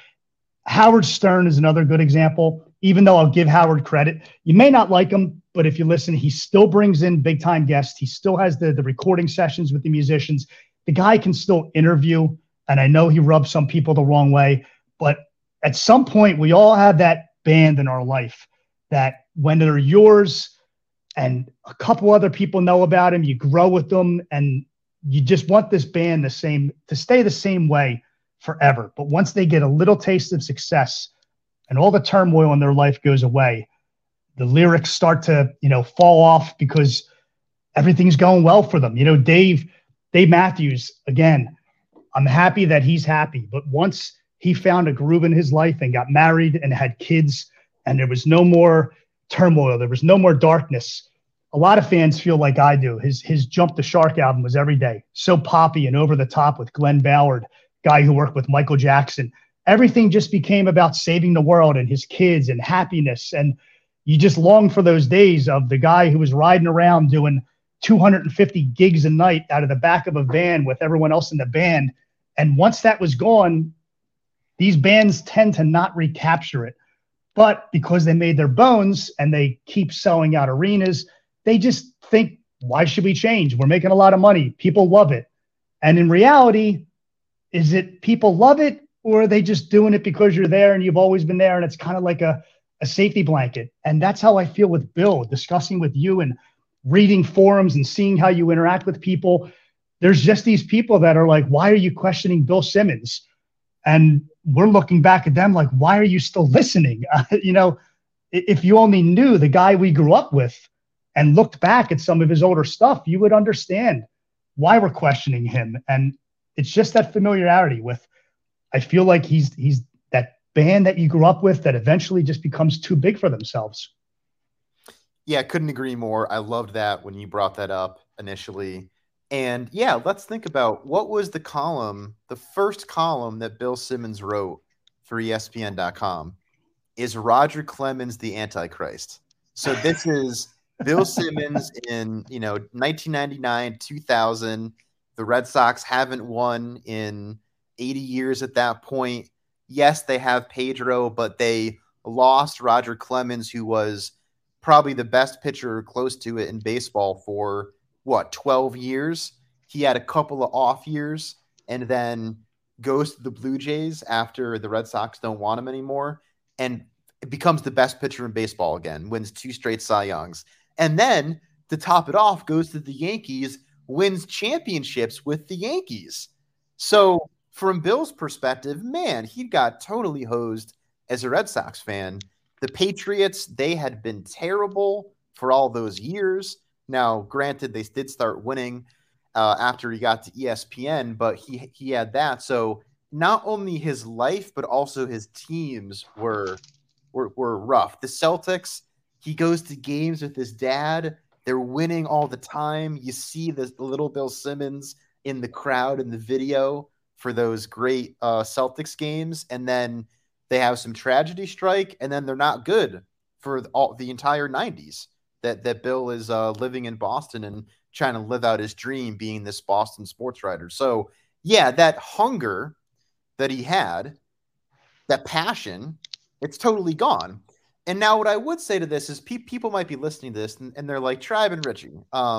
Howard Stern is another good example. Even though I'll give Howard credit, you may not like him, but if you listen, he still brings in big time guests. He still has the recording sessions with the musicians. The guy can still interview, and I know he rubs some people the wrong way, but at some point we all have that band in our life that when they're yours and a couple other people know about him, you grow with them and you just want this band to stay the same way forever. But once they get a little taste of success and all the turmoil in their life goes away, the lyrics start to, fall off because everything's going well for them. Dave Matthews, again, I'm happy that he's happy. But once he found a groove in his life and got married and had kids, and there was no more turmoil, there was no more darkness, a lot of fans feel like I do. His Jump the Shark album was every day, so poppy and over the top with Glenn Ballard, guy who worked with Michael Jackson. Everything just became about saving the world and his kids and happiness. And you just long for those days of the guy who was riding around doing 250 gigs a night out of the back of a van with everyone else in the band. And once that was gone, these bands tend to not recapture it. But because they made their bones and they keep selling out arenas, they just think, why should we change? We're making a lot of money. People love it. And in reality, is it people love it, or are they just doing it because you're there and you've always been there and it's kind of like a safety blanket? And that's how I feel with Bill, discussing with you and reading forums and seeing how you interact with people. There's just these people that are like, why are you questioning Bill Simmons? And we're looking back at them like, why are you still listening? If you only knew the guy we grew up with and looked back at some of his older stuff, you would understand why we're questioning him. And it's just that familiarity with, I feel like he's that band that you grew up with that eventually just becomes too big for themselves. Yeah, couldn't agree more. I loved that when you brought that up initially. And yeah, let's think about what was the first column that Bill Simmons wrote for ESPN.com is Roger Clemens the Antichrist. So this is Bill Simmons in 1999, 2000. The Red Sox haven't won in 80 years at that point. Yes, they have Pedro, but they lost Roger Clemens, who was probably the best pitcher close to it in baseball for 12 years. He had a couple of off years and then goes to the Blue Jays after the Red Sox don't want him anymore and becomes the best pitcher in baseball again, wins 2 straight Cy Youngs. And then to top it off, goes to the Yankees, wins championships with the Yankees. So from Bill's perspective, man, he got totally hosed as a Red Sox fan. The Patriots, they had been terrible for all those years. Now, granted, they did start winning after he got to ESPN, but he had that. So not only his life, but also his teams were rough. The Celtics, he goes to games with his dad. They're winning all the time. You see the little Bill Simmons in the crowd in the video for those great Celtics games. And then they have some tragedy strike, and then they're not good for the entire 90s. That Bill is living in Boston and trying to live out his dream being this Boston sports writer. So, yeah, that hunger that he had, that passion, it's totally gone. And now what I would say to this is people might be listening to this and they're like, Tribe and Richie.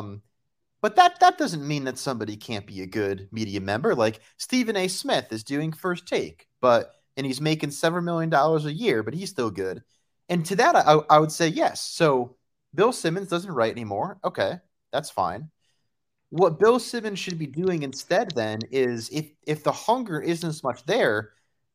But that doesn't mean that somebody can't be a good media member. Like Stephen A. Smith is doing First Take, and he's making $7 million a year, but he's still good. And to that, I would say yes. So Bill Simmons doesn't write anymore. Okay, that's fine. What Bill Simmons should be doing instead then is if the hunger isn't as much there,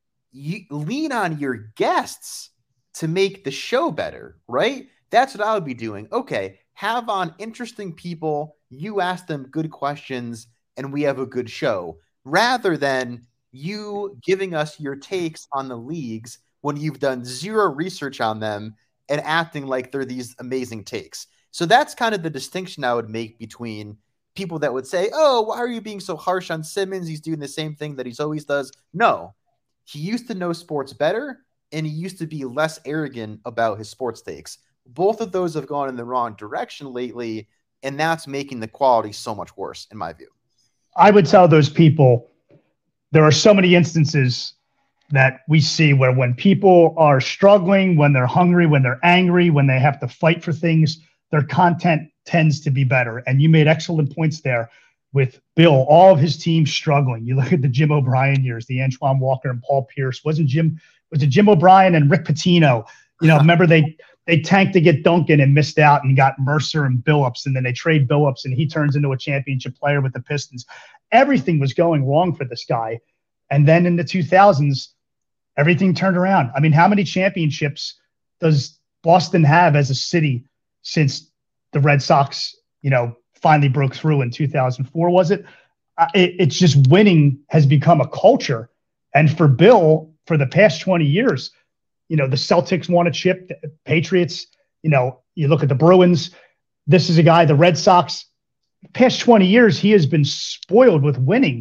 you lean on your guests to make the show better, right? That's what I would be doing. Okay, have on interesting people, you ask them good questions, and we have a good show, rather than you giving us your takes on the leagues when you've done zero research on them and acting like they're these amazing takes. So that's kind of the distinction I would make between people that would say, oh, why are you being so harsh on Simmons? He's doing the same thing that he's always does. No, he used to know sports better, and he used to be less arrogant about his sports takes. Both of those have gone in the wrong direction lately, and that's making the quality so much worse, in my view. I would tell those people there are so many instances that we see where when people are struggling, when they're hungry, when they're angry, when they have to fight for things, their content tends to be better. And you made excellent points there with Bill, all of his teams struggling. You look at the Jim O'Brien years, the Antoine Walker and Paul Pierce. Was it Jim O'Brien and Rick Pitino? Remember they tanked to get Duncan and missed out and got Mercer and Billups, and then they trade Billups and he turns into a championship player with the Pistons. Everything was going wrong for this guy. And then in the 2000s, everything turned around. I mean, how many championships does Boston have as a city since the Red Sox, finally broke through in 2004? Was it? It's just winning has become a culture. And for Bill, for the past 20 years, the Celtics won a chip, the Patriots, you look at the Bruins. This is a guy, the Red Sox, past 20 years, he has been spoiled with winning.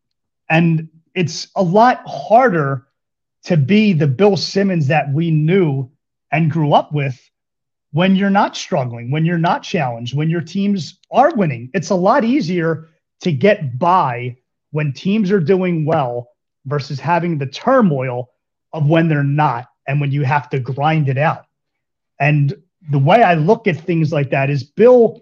And it's a lot harder to be the Bill Simmons that we knew and grew up with when you're not struggling, when you're not challenged, when your teams are winning. It's a lot easier to get by when teams are doing well versus having the turmoil of when they're not and when you have to grind it out. And the way I look at things like that is, Bill,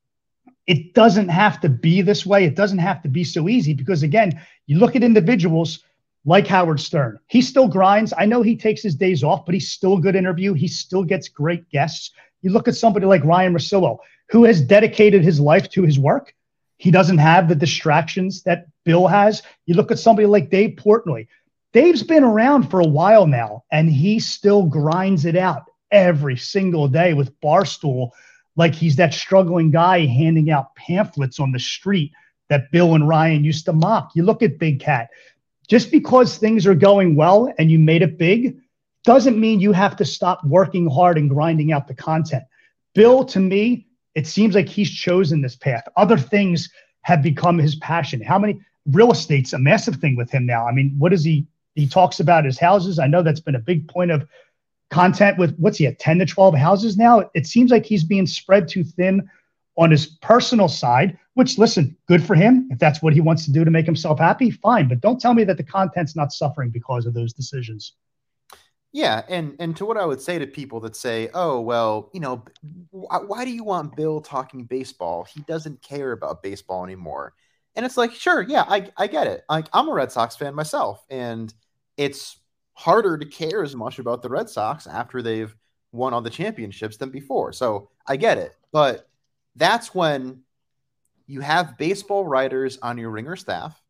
it doesn't have to be this way. It doesn't have to be so easy because, again, you look at individuals like Howard Stern. He still grinds. I know he takes his days off, but he's still a good interview. He still gets great guests. You look at somebody like Ryan Russillo, who has dedicated his life to his work. He doesn't have the distractions that Bill has. You look at somebody like Dave Portnoy. Dave's been around for a while now, and he still grinds it out every single day with Barstool, like he's that struggling guy handing out pamphlets on the street that Bill and Ryan used to mock. You look at Big Cat. Just because things are going well and you made it big doesn't mean you have to stop working hard and grinding out the content. Bill, to me, it seems like he's chosen this path. Other things have become his passion. How many real estate's a massive thing with him now? I mean, what is he talks about his houses. I know that's been a big point of content with, what's he at, 10 to 12 houses now? It seems like he's being spread too thin on his personal side, which, listen, good for him. If that's what he wants to do to make himself happy, fine. But don't tell me that the content's not suffering because of those decisions. Yeah, and to what I would say to people that say, oh, well, you know, why do you want Bill talking baseball? He doesn't care about baseball anymore. And it's like, sure, yeah, I get it. Like, I'm a Red Sox fan myself, and it's harder to care as much about the Red Sox after they've won all the championships than before. So I get it. But that's when you have baseball writers on your Ringer staff.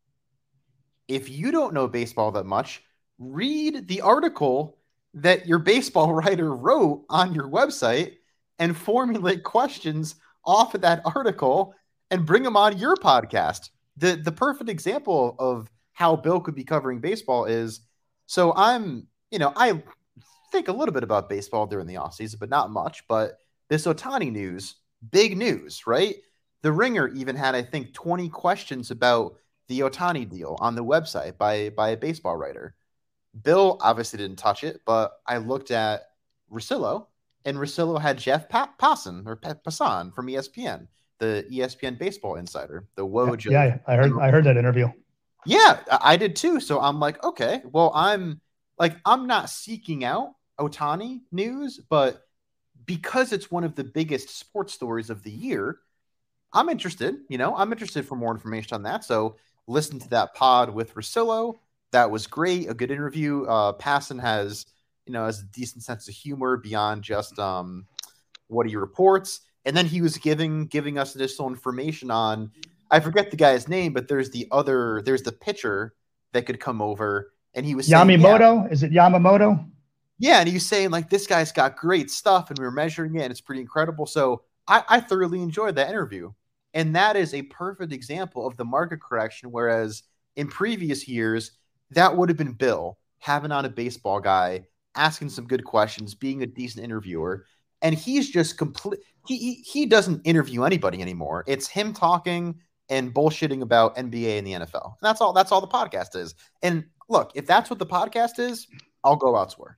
If you don't know baseball that much, read the article that your baseball writer wrote on your website and formulate questions off of that article and bring them on your podcast. The perfect example of how Bill could be covering baseball is, so I think a little bit about baseball during the offseason, but not much. But this Ohtani news, big news, right? The Ringer even had, I think, 20 questions about the Ohtani deal on the website by a baseball writer. Bill obviously didn't touch it, but I looked at Russillo, and Russillo had Jeff Passan from ESPN, the ESPN baseball insider, the Woj. Yeah, I heard that interview. Yeah, I did too. So I'm like, okay, well, I'm not seeking out Ohtani news, but because it's one of the biggest sports stories of the year, I'm interested. I'm interested for more information on that. So listen to that pod with Russillo. That was great. A good interview. Passan has a decent sense of humor beyond just what he reports. And then he was giving us additional information on, I forget the guy's name, but there's the pitcher that could come over, and he was saying, Yamamoto. Yeah, is it Yamamoto? Yeah, and he was saying, like, this guy's got great stuff, and we were measuring it, and it's pretty incredible. So I thoroughly enjoyed that interview. And that is a perfect example of the market correction, whereas in previous years, that would have been Bill having on a baseball guy, asking some good questions, being a decent interviewer. And he's just he doesn't interview anybody anymore. It's him talking and bullshitting about NBA and the NFL. And that's all the podcast is. And look, if that's what the podcast is, I'll go elsewhere.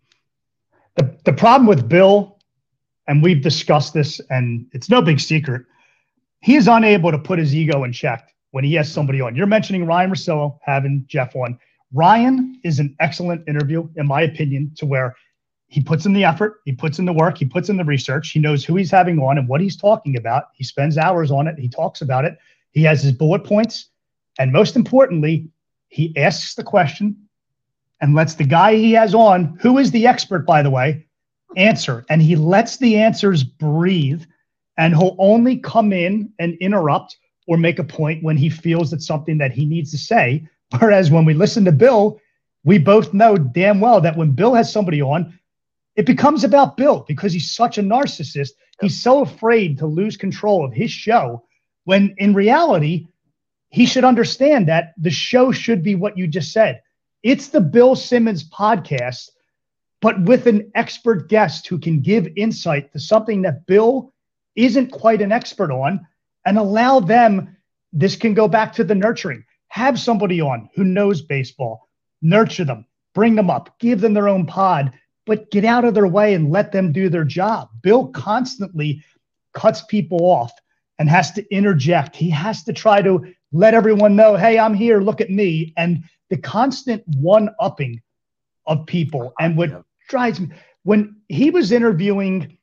The problem with Bill, and we've discussed this, and it's no big secret, he is unable to put his ego in check when he has somebody on. You're mentioning Ryan Russillo having Jeff on. Ryan is an excellent interview, in my opinion, to where he puts in the effort, he puts in the work, he puts in the research. He knows who he's having on and what he's talking about. He spends hours on it. He talks about it. He has his bullet points. And most importantly, he asks the question and lets the guy he has on, who is the expert, by the way, answer. And he lets the answers breathe. And he'll only come in and interrupt or make a point when he feels it's something that he needs to say. Whereas when we listen to Bill, we both know damn well that when Bill has somebody on, it becomes about Bill because he's such a narcissist. He's so afraid to lose control of his show when in reality, he should understand that the show should be what you just said. It's the Bill Simmons podcast, but with an expert guest who can give insight to something that Bill isn't quite an expert on and allow them. This can go back to the nurturing. Have somebody on who knows baseball, nurture them, bring them up, give them their own pod, but get out of their way and let them do their job. Bill constantly cuts people off and has to interject. He has to try to let everyone know, hey, I'm here, look at me. And the constant one-upping of people. And what drives me, when he was interviewing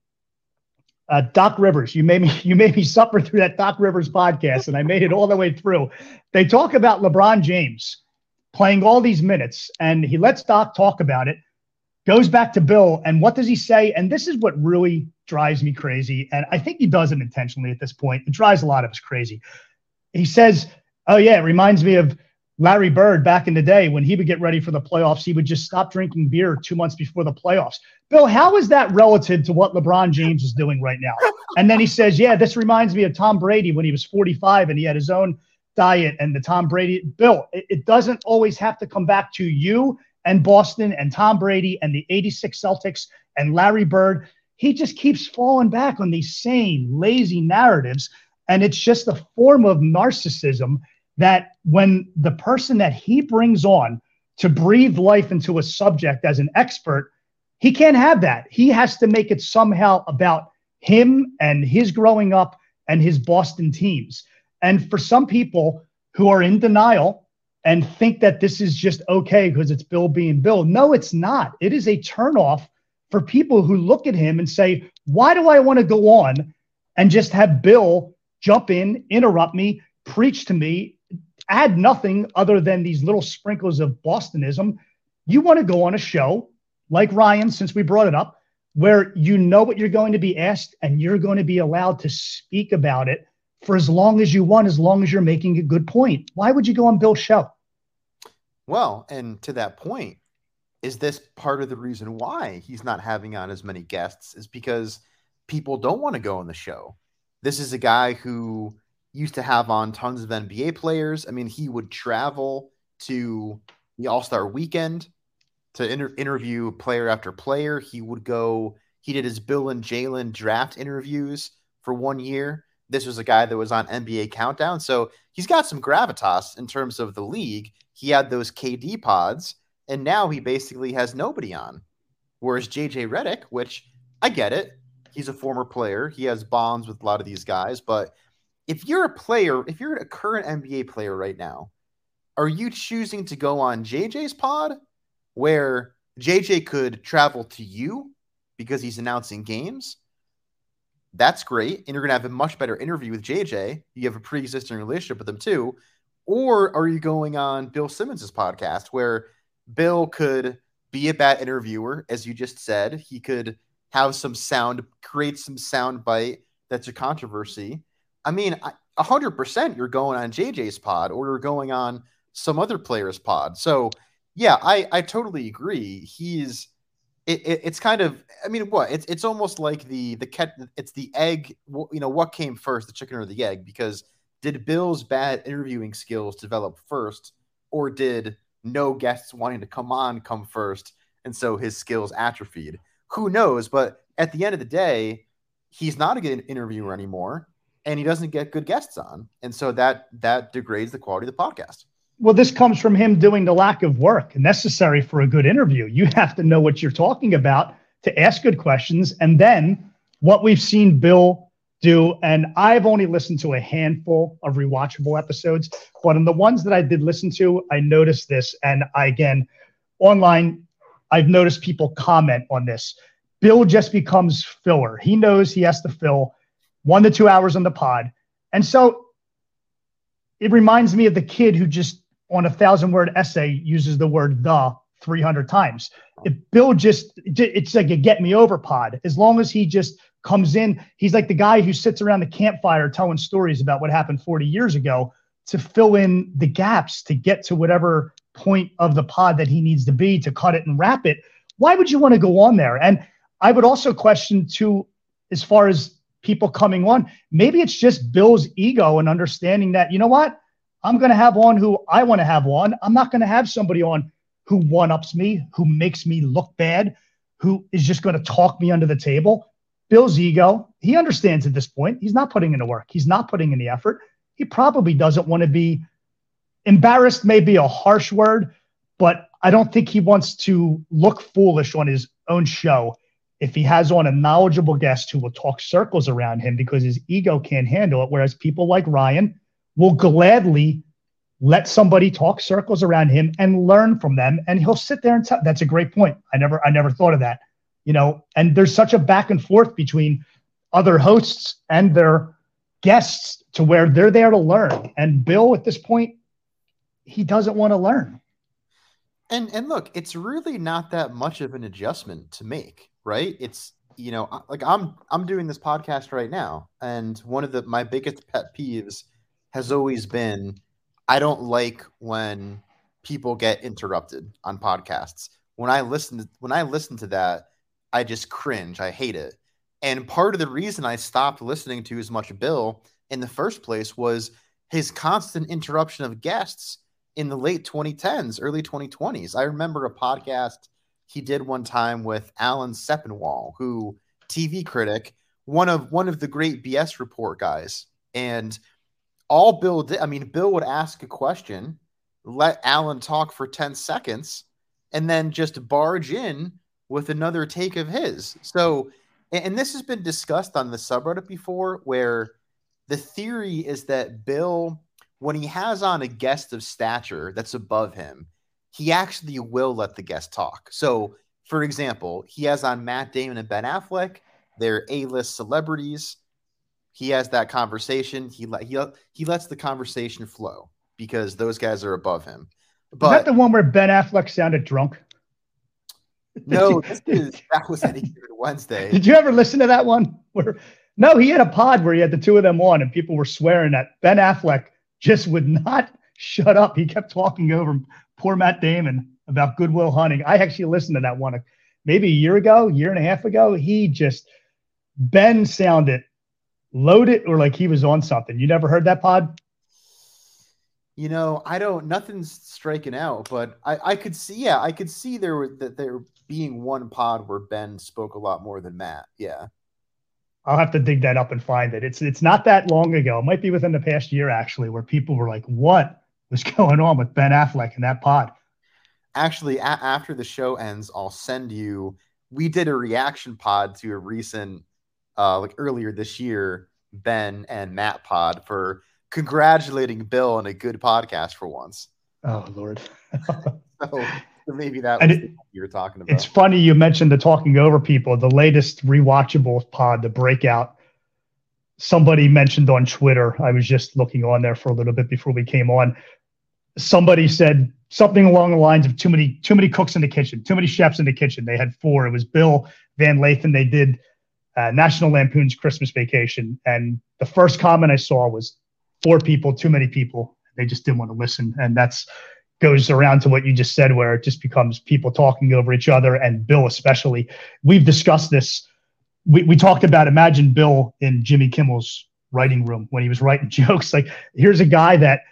Doc Rivers, you made me suffer through that Doc Rivers podcast, and I made it all the way through. They talk about LeBron James playing all these minutes, and he lets Doc talk about it, goes back to Bill, and what does he say? And this is what really drives me crazy, and I think he does it intentionally at this point. It drives a lot of us crazy. He says, oh, yeah, it reminds me of Larry Bird back in the day when he would get ready for the playoffs. He would just stop drinking beer 2 months before the playoffs. Bill, how is that relative to what LeBron James is doing right now? And then he says, yeah, this reminds me of Tom Brady when he was 45 and he had his own diet and the Tom Brady. Bill, it doesn't always have to come back to you and Boston and Tom Brady and the 86 Celtics and Larry Bird. He just keeps falling back on these same lazy narratives. And it's just a form of narcissism that when the person that he brings on to breathe life into a subject as an expert, he can't have that. He has to make it somehow about him and his growing up and his Boston teams. And for some people who are in denial and think that this is just okay because it's Bill being Bill, no, it's not. It is a turnoff for people who look at him and say, why do I want to go on and just have Bill jump in, interrupt me, preach to me, add nothing other than these little sprinkles of Bostonism? You want to go on a show like Ryan, since we brought it up, where you know what you're going to be asked and you're going to be allowed to speak about it for as long as you want, as long as you're making a good point. Why would you go on Bill's show? Well, and to that point, is this part of the reason why he's not having on as many guests is because people don't want to go on the show. This is a guy who used to have on tons of NBA players. I mean, he would travel to the All-Star weekend to interview player after player. He did his Bill and Jalen draft interviews for 1 year. This was a guy that was on NBA Countdown. So he's got some gravitas in terms of the league. He had those KD pods, and now he basically has nobody on. Whereas JJ Redick, which I get it, he's a former player. He has bonds with a lot of these guys. But if you're a player, if you're a current NBA player right now, are you choosing to go on JJ's pod where JJ could travel to you because he's announcing games? That's great. And you're going to have a much better interview with JJ. You have a pre-existing relationship with him too. Or are you going on Bill Simmons' podcast where Bill could be a bad interviewer, as you just said? He could have create some sound bite that's a controversy. I mean, 100% you're going on JJ's pod or you're going on some other player's pod. So yeah, I totally agree. It's kind of, I mean, it's almost like it's the egg, what came first, the chicken or the egg? Because did Bill's bad interviewing skills develop first, or did no guests wanting to come first, and so his skills atrophied? Who knows? But at the end of the day, he's not a good interviewer anymore, and he doesn't get good guests on, and so that degrades the quality of the podcast. Well, this comes from him doing the lack of work necessary for a good interview. You have to know what you're talking about to ask good questions. And then what we've seen Bill do, and I've only listened to a handful of rewatchable episodes, but in the ones that I did listen to, I noticed this. And online, I've noticed people comment on this. Bill just becomes filler. He knows he has to fill 1 to 2 hours on the pod. And so it reminds me of the kid who just on a 1,000-word essay uses the word "the" 300 times. If Bill it's like a get me over pod. As long as he just comes in, he's like the guy who sits around the campfire telling stories about what happened 40 years ago to fill in the gaps to get to whatever point of the pod that he needs to be to cut it and wrap it. Why would you want to go on there? And I would also question too, as far as people coming on, maybe it's just Bill's ego and understanding that, you know what? I'm going to have on who I want to have on. I'm not going to have somebody on who one-ups me, who makes me look bad, who is just going to talk me under the table. Bill's ego, he understands at this point. He's not putting in the work. He's not putting in the effort. He probably doesn't want to be embarrassed, may be a harsh word, but I don't think he wants to look foolish on his own show, if he has on a knowledgeable guest who will talk circles around him because his ego can't handle it, whereas people like Ryan will gladly let somebody talk circles around him and learn from them, and he'll sit there and tell. That's a great point. I never thought of that. And there's such a back and forth between other hosts and their guests to where they're there to learn. And Bill, at this point, he doesn't want to learn. And look, it's really not that much of an adjustment to make, right? It's, like I'm doing this podcast right now, and one of my biggest pet peeves has always been, I don't like when people get interrupted on podcasts. When I listen to that, I just cringe. I hate it. And part of the reason I stopped listening to as much Bill in the first place was his constant interruption of guests in the late 2010s, early 2020s. I remember a podcast he did one time with Alan Sepinwall, who TV critic, one of the great BS Report guys. And all Bill did, Bill would ask a question, let Alan talk for 10 seconds, and then just barge in with another take of his. So, and this has been discussed on the subreddit before, where the theory is that Bill, when he has on a guest of stature that's above him, he actually will let the guest talk. So, for example, he has on Matt Damon and Ben Affleck. They're A-list celebrities. He has that conversation. He lets the conversation flow because those guys are above him. But is that the one where Ben Affleck sounded drunk? No, that was Any Given Wednesday. Did you ever listen to that one? No, he had a pod where he had the two of them on, and people were swearing that Ben Affleck just would not shut up. He kept talking over poor Matt Damon about Good Will Hunting. I actually listened to that one maybe a year and a half ago. Ben sounded loaded or like he was on something. You never heard that pod? Nothing's striking out, but I could see there being one pod where Ben spoke a lot more than Matt. Yeah. I'll have to dig that up and find it. It's not that long ago. It might be within the past year, actually, where people were like, what was going on with Ben Affleck in that pod? Actually, after the show ends, I'll send you, we did a reaction pod to a recent, earlier this year, Ben and Matt pod for congratulating Bill on a good podcast for once. Oh, Lord. So maybe that was what you were talking about. It's funny you mentioned the talking over people. The latest rewatchable pod, The Breakout, somebody mentioned on Twitter. I was just looking on there for a little bit before we came on. Somebody said something along the lines of too many cooks in the kitchen, too many chefs in the kitchen. They had 4. It was Bill, Van Lathan. They did National Lampoon's Christmas Vacation. And the first comment I saw was 4 people, too many people. They just didn't want to listen. And that's goes around to what you just said, where it just becomes people talking over each other, and Bill especially. We've discussed this. We talked about, imagine Bill in Jimmy Kimmel's writing room when he was writing jokes. Like, here's a guy that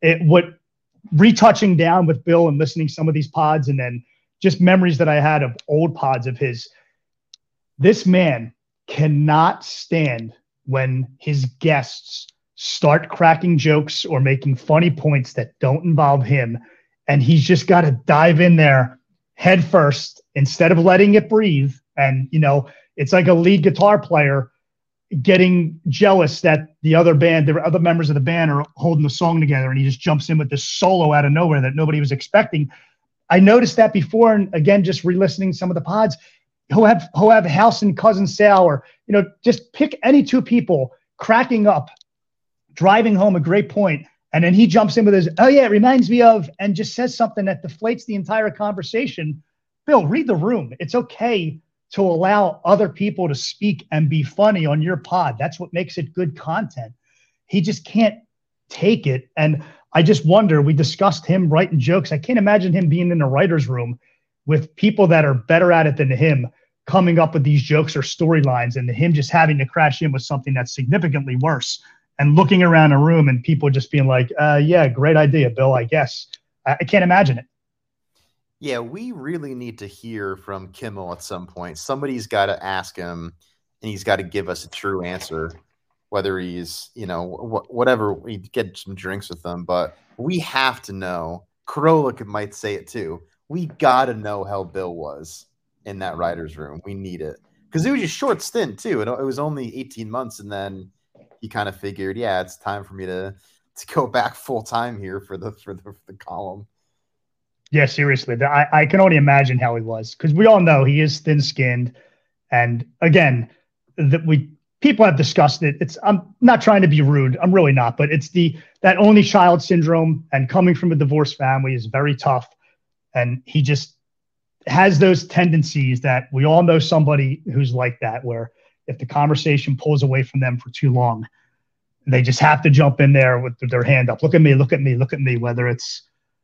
retouching down with Bill and listening to some of these pods, and then just memories that I had of old pods of his. This man cannot stand when his guests start cracking jokes or making funny points that don't involve him. And he's just got to dive in there head first instead of letting it breathe. And, it's like a lead guitar player getting jealous that the other members of the band are holding the song together, and he just jumps in with this solo out of nowhere that nobody was expecting. I noticed that before, and again, just re-listening some of the pods, he'll have House and Cousin Sal, or, just pick any 2 people cracking up, driving home a great point, and then he jumps in with his, oh yeah, it reminds me of, and just says something that deflates the entire conversation. Bill, read the room. It's okay to allow other people to speak and be funny on your pod. That's what makes it good content. He just can't take it. And I just wonder, we discussed him writing jokes. I can't imagine him being in a writer's room with people that are better at it than him, coming up with these jokes or storylines, and him just having to crash in with something that's significantly worse, and looking around a room and people just being like, yeah, great idea, Bill, I guess. I can't imagine it. Yeah, we really need to hear from Kimmel at some point. Somebody's got to ask him, and he's got to give us a true answer, whether he's, whatever, we get some drinks with them. But we have to know. Corolla might say it too. We got to know how Bill was. in that writer's room. We need it. Because it was a short stint, too. It was only 18 months, and then he kind of figured, yeah, it's time for me to go back full-time here for the column. Yeah, seriously. I can only imagine how he was, because we all know he is thin-skinned. And again, people have discussed it. I'm not trying to be rude. I'm really not. But it's that only child syndrome, and coming from a divorced family is very tough. And he just has those tendencies that we all know somebody who's like that, where if the conversation pulls away from them for too long, they just have to jump in there with their hand up. Look at me, look at me, look at me, whether it's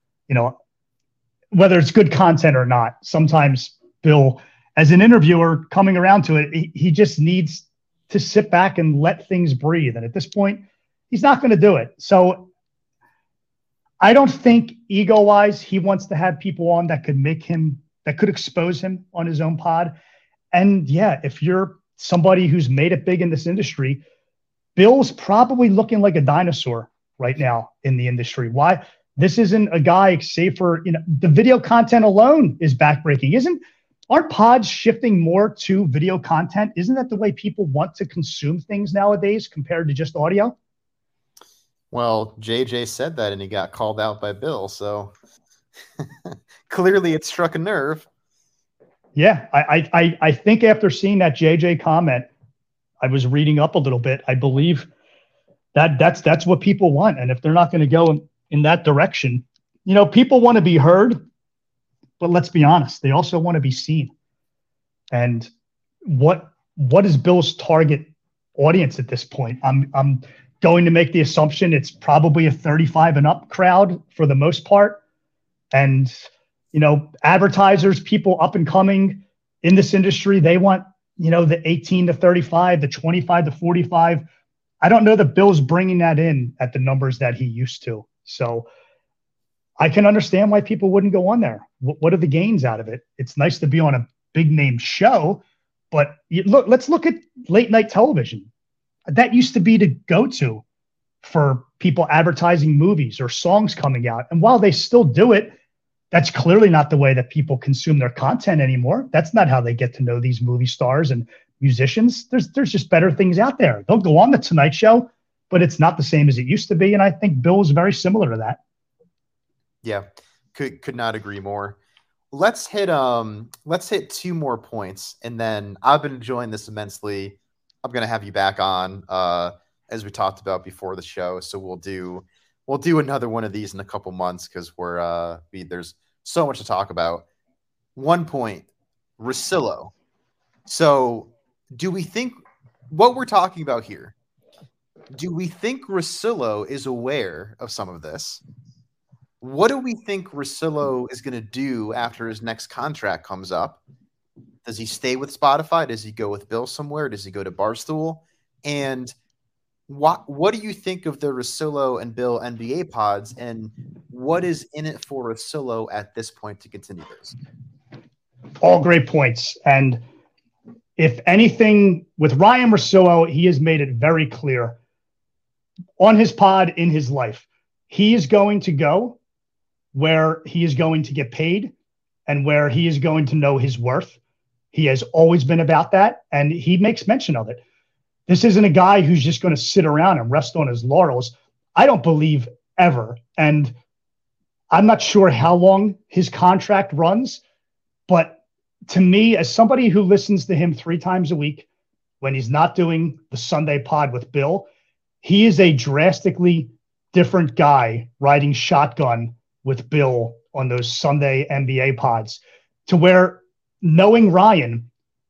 good content or not. Sometimes Bill, as an interviewer coming around to it, he just needs to sit back and let things breathe. And at this point, he's not going to do it. So I don't think ego-wise he wants to have people on that could expose him on his own pod. And yeah, if you're somebody who's made it big in this industry, Bill's probably looking like a dinosaur right now in the industry. Why? This isn't a guy, save for, the video content alone is backbreaking. Aren't pods shifting more to video content? Isn't that the way people want to consume things nowadays compared to just audio? Well, JJ said that and he got called out by Bill. So clearly it struck a nerve. Yeah, I think after seeing that JJ comment, I was reading up a little bit. I believe that's what people want. And if they're not going to go in that direction, people want to be heard, but let's be honest, they also want to be seen. And what is Bill's target audience at this point? I'm going to make the assumption it's probably a 35 and up crowd for the most part. And, advertisers, people up and coming in this industry, they want, the 18 to 35, the 25 to 45. I don't know that Bill's bringing that in at the numbers that he used to. So I can understand why people wouldn't go on there. What are the gains out of it? It's nice to be on a big name show, but let's look at late night television. That used to be the go-to for people advertising movies or songs coming out. And while they still do it, that's clearly not the way that people consume their content anymore. That's not how they get to know these movie stars and musicians. There's just better things out there. They'll go on the Tonight Show, but it's not the same as it used to be. And I think Bill is very similar to that. Yeah, could not agree more. Let's hit two more points, and then I've been enjoying this immensely. I'm gonna have you back on as we talked about before the show. So we'll do another one of these in a couple months because there's so much to talk about. 1 point, Russillo. So do we think what we're talking about here? Do we think Russillo is aware of some of this? What do we think Russillo is going to do after his next contract comes up? Does he stay with Spotify? Does he go with Bill somewhere? Does he go to Barstool? And what do you think of the Russillo and Bill NBA pods, and what is in it for Russillo at this point to continue this? All great points. And if anything, with Ryen Russillo, he has made it very clear on his pod in his life. He is going to go where he is going to get paid and where he is going to know his worth. He has always been about that, and he makes mention of it. This isn't a guy who's just going to sit around and rest on his laurels. I don't believe ever. And I'm not sure how long his contract runs, but to me, as somebody who listens to him 3 times a week when he's not doing the Sunday pod with Bill, he is a drastically different guy riding shotgun with Bill on those Sunday NBA pods, to where, knowing Ryen,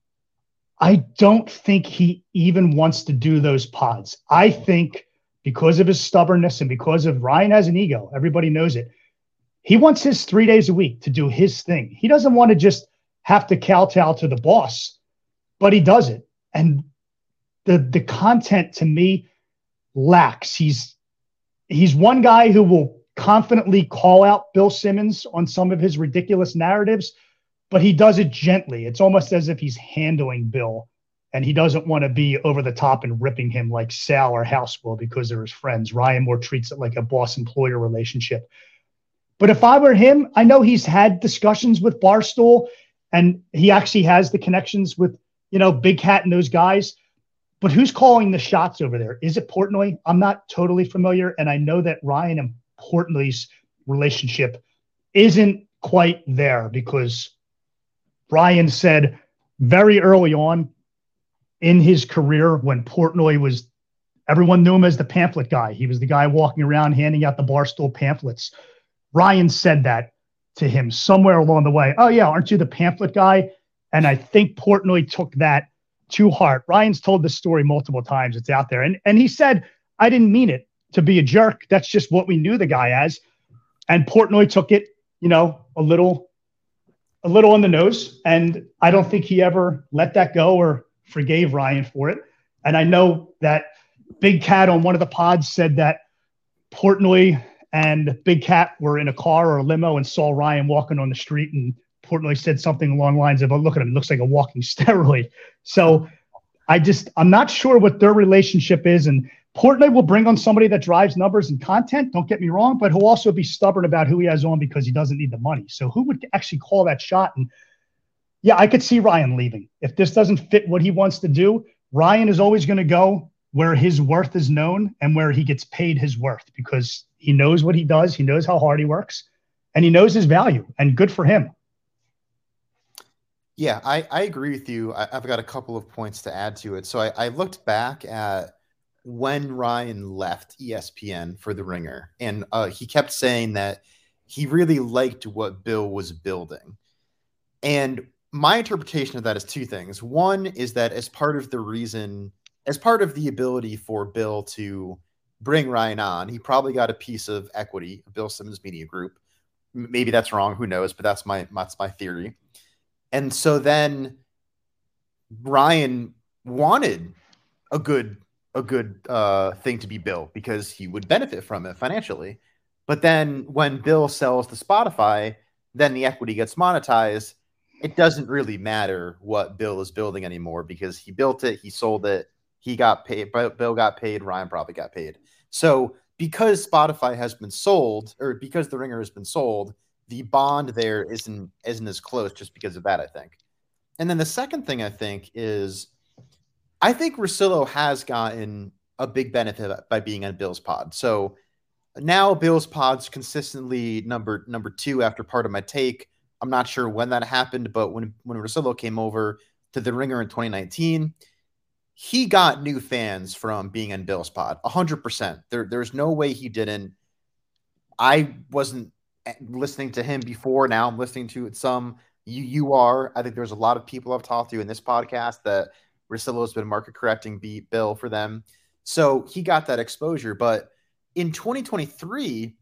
I don't think he even wants to do those pods. I think because of his stubbornness and because of Ryen has an ego, everybody knows it, he wants his 3 days a week to do his thing. He doesn't want to just have to kowtow to the boss, but he does it. And the content to me lacks. He's one guy who will confidently call out Bill Simmons on some of his ridiculous narratives, but he does it gently. It's almost as if he's handling Bill, and he doesn't want to be over the top and ripping him like Sal or House will because they're his friends. Ryen more treats it like a boss-employer relationship. But if I were him, I know he's had discussions with Barstool, And he actually has the connections with, Big Cat and those guys. But who's calling the shots over there? Is it Portnoy? I'm not totally familiar. And I know that Ryan and Portnoy's relationship isn't quite there, because Ryan said very early on in his career, when Portnoy was, everyone knew him as the pamphlet guy. He was the guy walking around handing out the Barstool pamphlets. Ryan said that to him somewhere along the way. Oh yeah, aren't you the pamphlet guy? And I think Portnoy took that to heart. Ryan's told this story multiple times. It's out there. And he said, I didn't mean it to be a jerk. That's just what we knew the guy as. And Portnoy took it, a little on the nose. And I don't think he ever let that go or forgave Ryan for it. And I know that Big Cat on one of the pods said that Portnoy and Big Cat were in a car or a limo and saw Ryan walking on the street, and Portnoy said something along the lines of, oh, look at him, looks like a walking steroid. So I'm not sure what their relationship is. And Portnoy will bring on somebody that drives numbers and content, don't get me wrong, but he'll also be stubborn about who he has on because he doesn't need the money. So who would actually call that shot? And yeah, I could see Ryan leaving. If this doesn't fit what he wants to do, Ryan is always going to go where his worth is known and where he gets paid his worth, because he knows what he does. He knows how hard he works, and he knows his value, and good for him. Yeah, I agree with you. I've got a couple of points to add to it. So I looked back at when Ryan left ESPN for The Ringer, and he kept saying that he really liked what Bill was building. And my interpretation of that is two things. One is that as part of the ability for Bill to bring Ryan on, he probably got a piece of equity of Bill Simmons Media Group. Maybe that's wrong, who knows, but that's my theory. And so then Ryan wanted a good thing to be Bill, because he would benefit from it financially. But then when Bill sells to Spotify, then the equity gets monetized. It doesn't really matter what Bill is building anymore, because he built it, he sold it, he got paid, Bill got paid, Ryan probably got paid. So because Spotify has been sold, or because The Ringer has been sold, the bond there isn't as close just because of that, I think. And then the second thing I think is, I think Russillo has gotten a big benefit by being on Bill's pod. So now Bill's pod's consistently number 2 after Part of My Take. I'm not sure when that happened, but when Russillo came over to The Ringer in 2019, he got new fans from being on Bill's pod, 100%. There's no way he didn't. I wasn't listening to him before. Now I'm listening to it some. You are. I think there's a lot of people I've talked to in this podcast that Russillo's been market correcting Bill for them. So he got that exposure. But in 2023,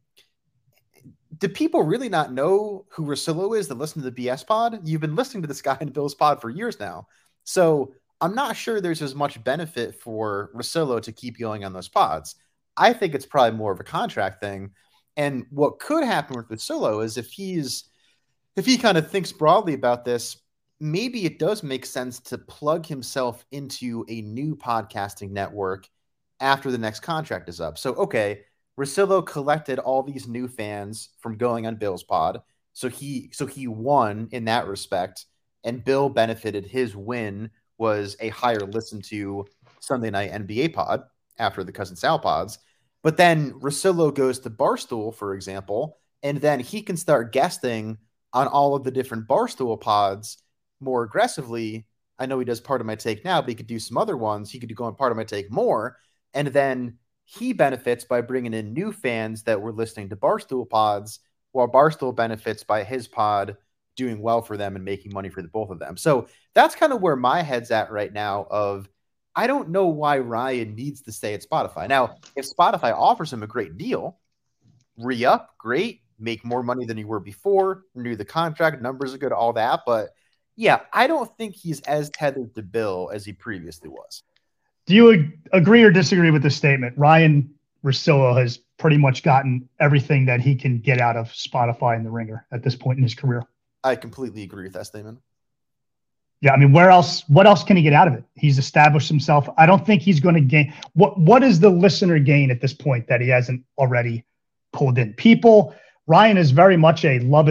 do people really not know who Russillo is that listen to the BS pod? You've been listening to this guy in Bill's pod for years now. So I'm not sure there's as much benefit for Russillo to keep going on those pods. I think it's probably more of a contract thing. And what could happen with Russillo is if he kind of thinks broadly about this, maybe it does make sense to plug himself into a new podcasting network after the next contract is up. So, okay, Russillo collected all these new fans from going on Bill's pod. So he won in that respect, and Bill benefited. His win was a higher listen to Sunday Night NBA pod after the Cousin Sal pods. But then Russillo goes to Barstool, for example, and then he can start guesting on all of the different Barstool pods more aggressively. I know he does Part of My Take now, but he could do some other ones. He could go on Part of My Take more. And then he benefits by bringing in new fans that were listening to Barstool pods, while Barstool benefits by his pod doing well for them and making money for the both of them. So that's kind of where my head's at right now of, I don't know why Ryan needs to stay at Spotify. Now, if Spotify offers him a great deal, re-up, great, make more money than you were before, renew the contract, numbers are good, all that. But yeah, I don't think he's as tethered to Bill as he previously was. Do you agree or disagree with this statement? Ryan Russillo has pretty much gotten everything that he can get out of Spotify and The Ringer at this point in his career. I completely agree with that statement. Yeah, I mean, what else can he get out of it? He's established himself. I don't think he's going to gain. What does the listener gain at this point that he hasn't already pulled in? Ryan is very much a love it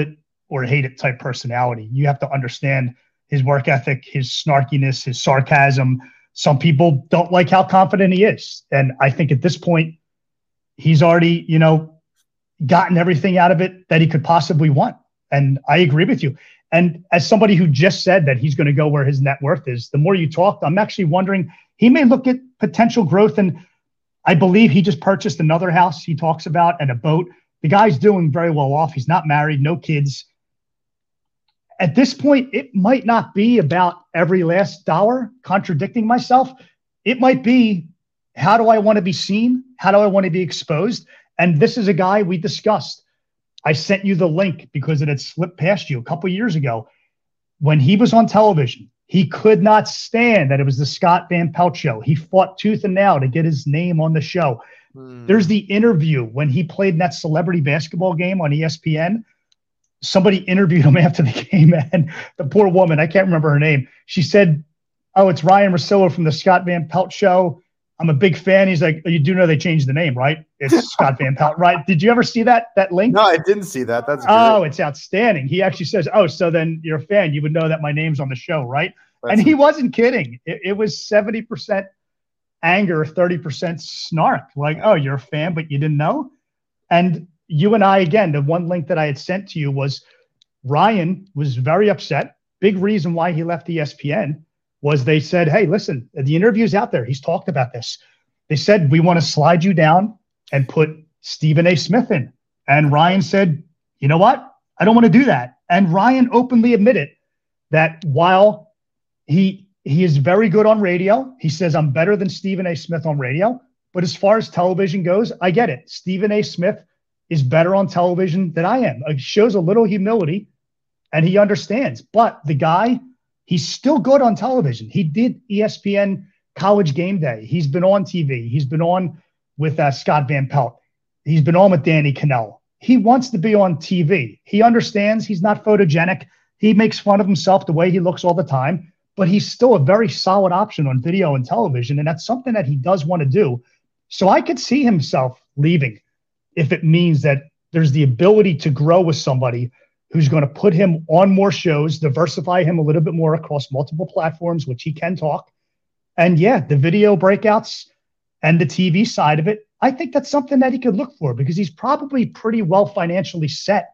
or hate it type personality. You have to understand his work ethic, his snarkiness, his sarcasm. Some people don't like how confident he is. And I think at this point, he's already, gotten everything out of it that he could possibly want. And I agree with you. And as somebody who just said that he's going to go where his net worth is, the more you talked, I'm actually wondering, he may look at potential growth. And I believe he just purchased another house he talks about and a boat. The guy's doing very well off. He's not married, no kids. At this point, it might not be about every last dollar, contradicting myself. It might be, how do I want to be seen? How do I want to be exposed? And this is a guy we discussed. I sent you the link because it had slipped past you a couple of years ago. When he was on television, he could not stand that it was the Scott Van Pelt show. He fought tooth and nail to get his name on the show. There's the interview when he played in that celebrity basketball game on ESPN. Somebody interviewed him after the game, and the poor woman, I can't remember her name. She said, "Oh, it's Ryan Russillo from the Scott Van Pelt show. I'm a big fan." He's like, "You do know they changed the name, right? It's Scott Van Pelt, right?" Did you ever see that link? No, I didn't see that. That's great. Oh, it's outstanding. He actually says, "Oh, so then you're a fan. You would know that my name's on the show, right?" And he wasn't kidding. It was 70% anger, 30% snark. Like, "Oh, you're a fan, but you didn't know?" And you and I, again, the one link that I had sent to you was Ryan was very upset. Big reason why he left ESPN was they said, "Hey, listen, the interview's out there. He's talked about this." They said, "We want to slide you down and put Stephen A. Smith in." And Ryan said, "You know what? I don't want to do that." And Ryan openly admitted that while he is very good on radio, he says, "I'm better than Stephen A. Smith on radio. But as far as television goes, I get it. Stephen A. Smith is better on television than I am." It shows a little humility, and he understands. But the guy, he's still good on television. He did ESPN College Game Day. He's been on TV. He's been on with Scott Van Pelt. He's been on with Danny Kanell. He wants to be on TV. He understands he's not photogenic. He makes fun of himself the way he looks all the time, but he's still a very solid option on video and television, and that's something that he does want to do. So I could see himself leaving if it means that there's the ability to grow with somebody who's going to put him on more shows, diversify him a little bit more across multiple platforms, which he can talk. And yeah, the video breakouts and the TV side of it, I think that's something that he could look for because he's probably pretty well financially set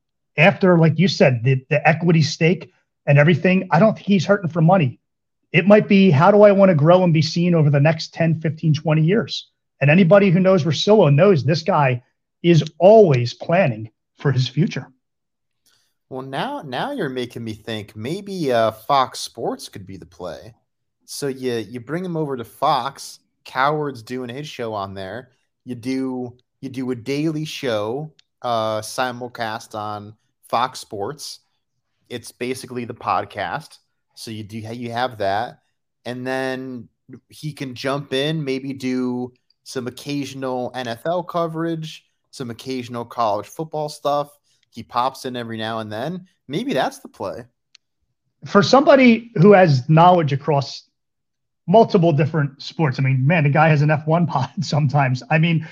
after, like you said, the equity stake and everything. I don't think he's hurting for money. It might be, how do I want to grow and be seen over the next 10, 15, 20 years? And anybody who knows Russillo knows this guy is always planning for his future. Well, now you're making me think maybe Fox Sports could be the play. So you bring him over to Fox. Coward's doing his show on there. You do a daily show simulcast on Fox Sports. It's basically the podcast. So you have that, and then he can jump in, maybe do some occasional NFL coverage, some occasional college football stuff. He pops in every now and then. Maybe that's the play. For somebody who has knowledge across multiple different sports, I mean, man, the guy has an F1 pod sometimes. I mean,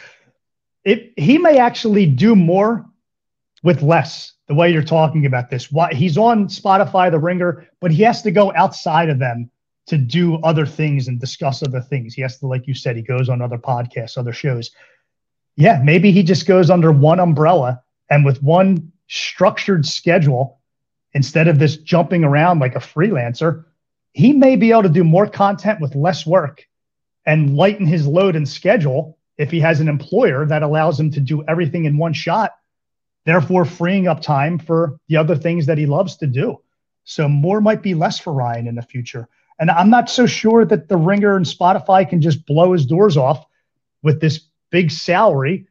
he may actually do more with less, the way you're talking about this. He's on Spotify, The Ringer, but he has to go outside of them to do other things and discuss other things. He has to, like you said, he goes on other podcasts, other shows. Yeah, maybe he just goes under one umbrella and with one structured schedule, instead of this jumping around like a freelancer, he may be able to do more content with less work and lighten his load and schedule if he has an employer that allows him to do everything in one shot, therefore freeing up time for the other things that he loves to do. So more might be less for Ryan in the future. And I'm not so sure that The Ringer and Spotify can just blow his doors off with this big salary.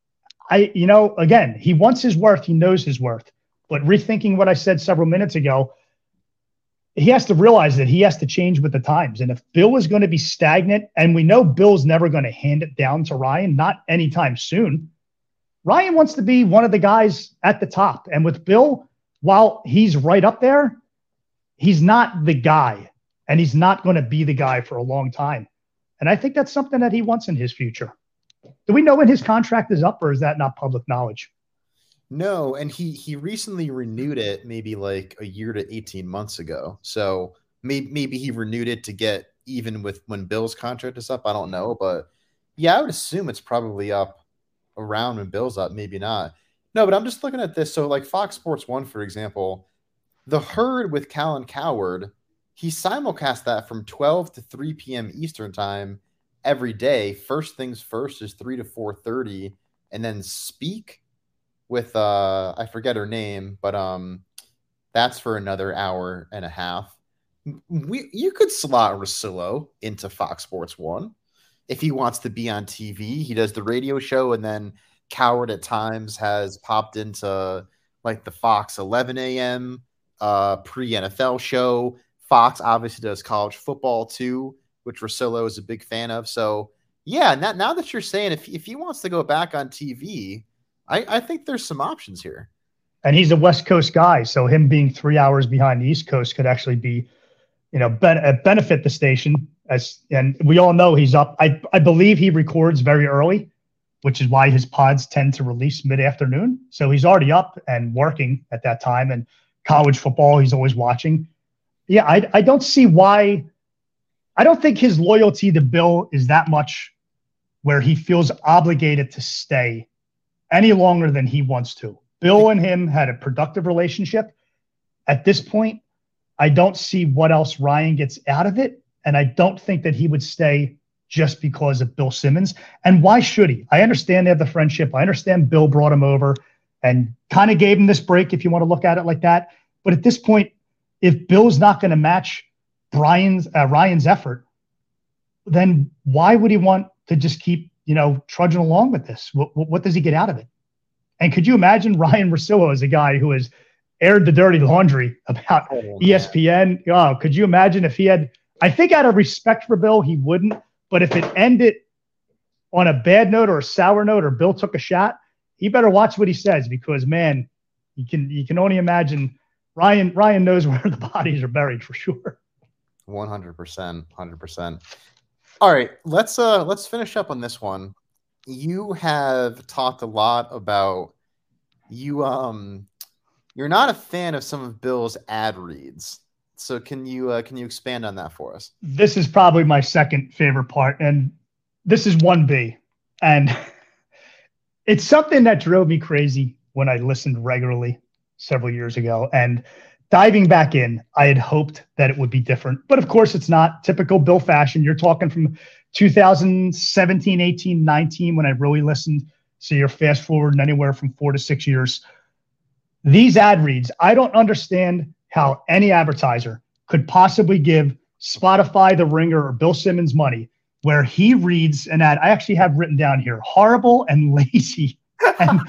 Again, he wants his worth. He knows his worth. But rethinking what I said several minutes ago, he has to realize that he has to change with the times. And if Bill is going to be stagnant, and we know Bill's never going to hand it down to Ryan, not anytime soon, Ryan wants to be one of the guys at the top. And with Bill, while he's right up there, he's not the guy. And he's not going to be the guy for a long time. And I think that's something that he wants in his future. Do we know when his contract is up, or is that not public knowledge? No, and he recently renewed it maybe like a year to 18 months ago. So maybe he renewed it to get even with when Bill's contract is up. I don't know, but yeah, I would assume it's probably up around when Bill's up, maybe not. No, but I'm just looking at this. So like Fox Sports 1, for example, The Herd with Callan Coward, he simulcast that from 12 to 3 p.m. Eastern time every day. First things first is 3 to 4:30, and then Speak with I forget her name, but that's for another hour and a half. You could slot Russillo into Fox Sports 1 if he wants to be on TV. He does the radio show, and then Coward at times has popped into like the Fox 11 a.m. Pre-NFL show. Fox obviously does college football too, which Russillo is a big fan of. So yeah, now that you're saying if he wants to go back on TV, I think there's some options here. And he's a West Coast guy, so him being 3 hours behind the East Coast could actually be, benefit the station. And we all know he's up. I believe he records very early, which is why his pods tend to release mid-afternoon. So he's already up and working at that time. And college football, he's always watching. Yeah, I don't see why. I don't think his loyalty to Bill is that much where he feels obligated to stay any longer than he wants to. Bill and him had a productive relationship. At this point, I don't see what else Ryan gets out of it. And I don't think that he would stay just because of Bill Simmons. And why should he? I understand they have the friendship. I understand Bill brought him over and kind of gave him this break, if you want to look at it like that. But at this point, if Bill's not going to match Ryan's effort, then why would he want to just keep, trudging along with this? What does he get out of it? And could you imagine Ryan Russillo as a guy who has aired the dirty laundry about ESPN? Oh, could you imagine if he had, I think out of respect for Bill, he wouldn't, but if it ended on a bad note or a sour note or Bill took a shot, he better watch what he says because, man, you can only imagine Ryan knows where the bodies are buried for sure. 100%. All right, let's finish up on this one. You have talked a lot about you're not a fan of some of Bill's ad reads. So can you expand on that for us? This is probably my second favorite part, and this is 1B. And it's something that drove me crazy when I listened regularly several years ago. And diving back in, I had hoped that it would be different. But of course, it's not typical Bill fashion. You're talking from 2017, 18, 19 when I really listened. So you're fast forwarding anywhere from 4 to 6 years. These ad reads, I don't understand how any advertiser could possibly give Spotify, The Ringer, or Bill Simmons money where he reads an ad. I actually have written down here, horrible and lazy. And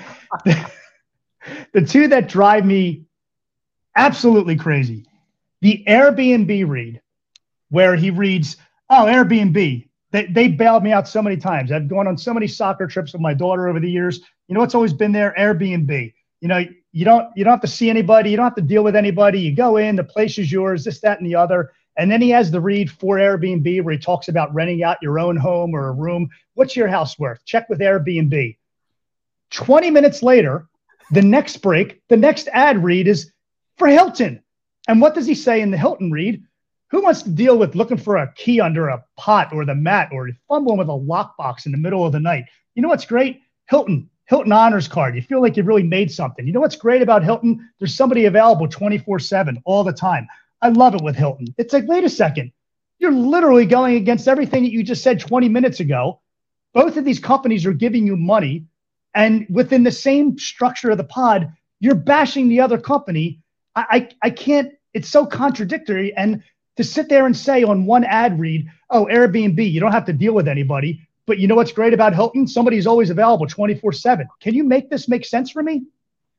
the two that drive me absolutely crazy. The Airbnb read, where he reads, oh, Airbnb. They bailed me out so many times. I've gone on so many soccer trips with my daughter over the years. You know what's always been there? Airbnb. You don't have to see anybody. You don't have to deal with anybody. You go in, the place is yours, this, that, and the other. And then he has the read for Airbnb where he talks about renting out your own home or a room. What's your house worth? Check with Airbnb. 20 minutes later, the next break, the next ad read is for Hilton. And what does he say in the Hilton read? Who wants to deal with looking for a key under a pot or the mat or fumbling with a lockbox in the middle of the night? You know what's great? Hilton honors card. You feel like you really made something. You know what's great about Hilton? There's somebody available 24/7 all the time. I love it with Hilton. It's like, wait a second. You're literally going against everything that you just said 20 minutes ago. Both of these companies are giving you money. And within the same structure of the pod, you're bashing the other company. I can't, it's so contradictory. And to sit there and say on one ad read, oh, Airbnb, you don't have to deal with anybody. But you know what's great about Hilton? Somebody's always available 24/7. Can you make this make sense for me?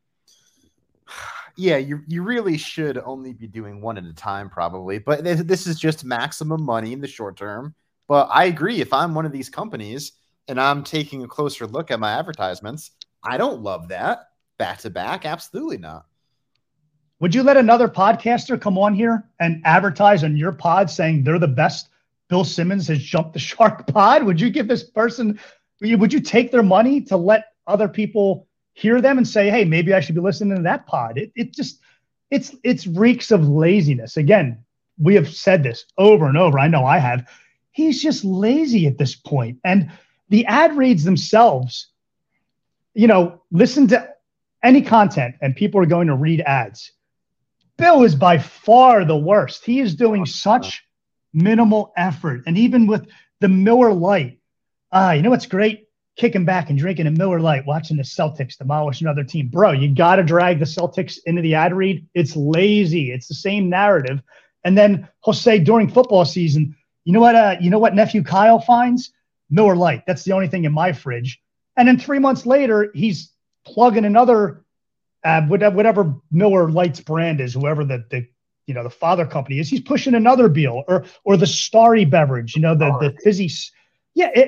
Yeah, you really should only be doing one at a time probably. But this is just maximum money in the short term. But I agree. If I'm one of these companies and I'm taking a closer look at my advertisements, I don't love that back to back. Absolutely not. Would you let another podcaster come on here and advertise on your pod saying they're the best Bill Simmons has jumped the shark pod? Would you give this person, would you take their money to let other people hear them and say, hey, maybe I should be listening to that pod. It's reeks of laziness. Again, we have said this over and over. I know I have. He's just lazy at this point. And the ad reads themselves, listen to any content and people are going to read ads. Bill is by far the worst. He is doing such minimal effort. And even with the Miller Lite, what's great? Kicking back and drinking a Miller Lite, watching the Celtics demolish another team. Bro, you got to drag the Celtics into the ad read. It's lazy. It's the same narrative. And then he'll say during football season, you know what nephew Kyle finds? Miller Lite. That's the only thing in my fridge. And then 3 months later, he's plugging another whatever Miller Lite's brand is, whoever the father company is. He's pushing another deal or the Starry beverage, the fizzy. Yeah.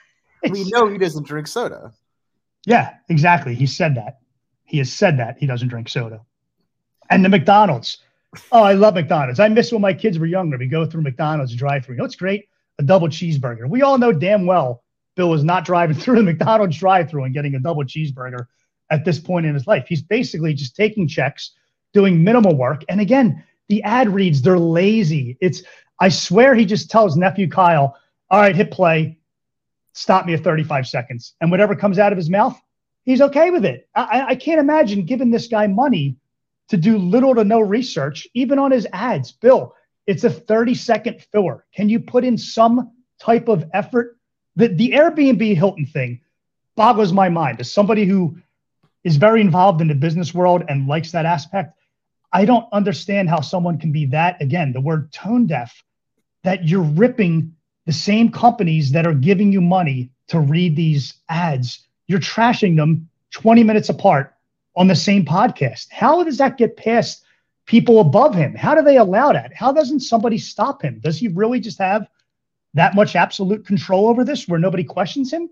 We know he doesn't drink soda. Yeah, exactly. He said that. He has said that he doesn't drink soda. And the McDonald's. Oh, I love McDonald's. I miss when my kids were younger. We go through McDonald's drive-thru. What's great? A double cheeseburger. We all know damn well Bill is not driving through the McDonald's drive-thru and getting a double cheeseburger at this point in his life. He's basically just taking checks, doing minimal work. And again, the ad reads, they're lazy. I swear he just tells nephew Kyle, all right, hit play. Stop me at 35 seconds. And whatever comes out of his mouth, he's okay with it. I can't imagine giving this guy money to do little to no research, even on his ads. Bill, it's a 30-second filler. Can you put in some type of effort? The Airbnb Hilton thing boggles my mind. As somebody who is very involved in the business world and likes that aspect, I don't understand how someone can be that, again, the word tone deaf, that you're ripping the same companies that are giving you money to read these ads. You're trashing them 20 minutes apart on the same podcast. How does that get past people above him? How do they allow that? How doesn't somebody stop him? Does he really just have that much absolute control over this where nobody questions him?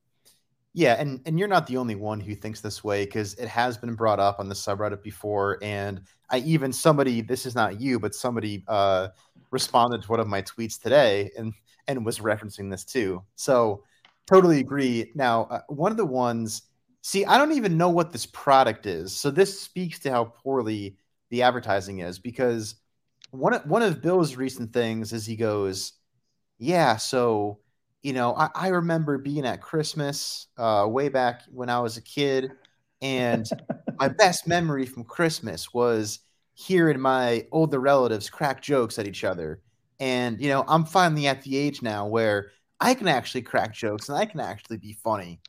Yeah, and you're not the only one who thinks this way, because it has been brought up on the subreddit before. And this is not you, but somebody responded to one of my tweets today and was referencing this too. So totally agree. Now, one of the ones, I don't even know what this product is. So this speaks to how poorly the advertising is, because one of Bill's recent things is he goes, yeah, so, I remember being at Christmas way back when I was a kid, and my best memory from Christmas was hearing my older relatives crack jokes at each other. And, I'm finally at the age now where I can actually crack jokes and I can actually be funny.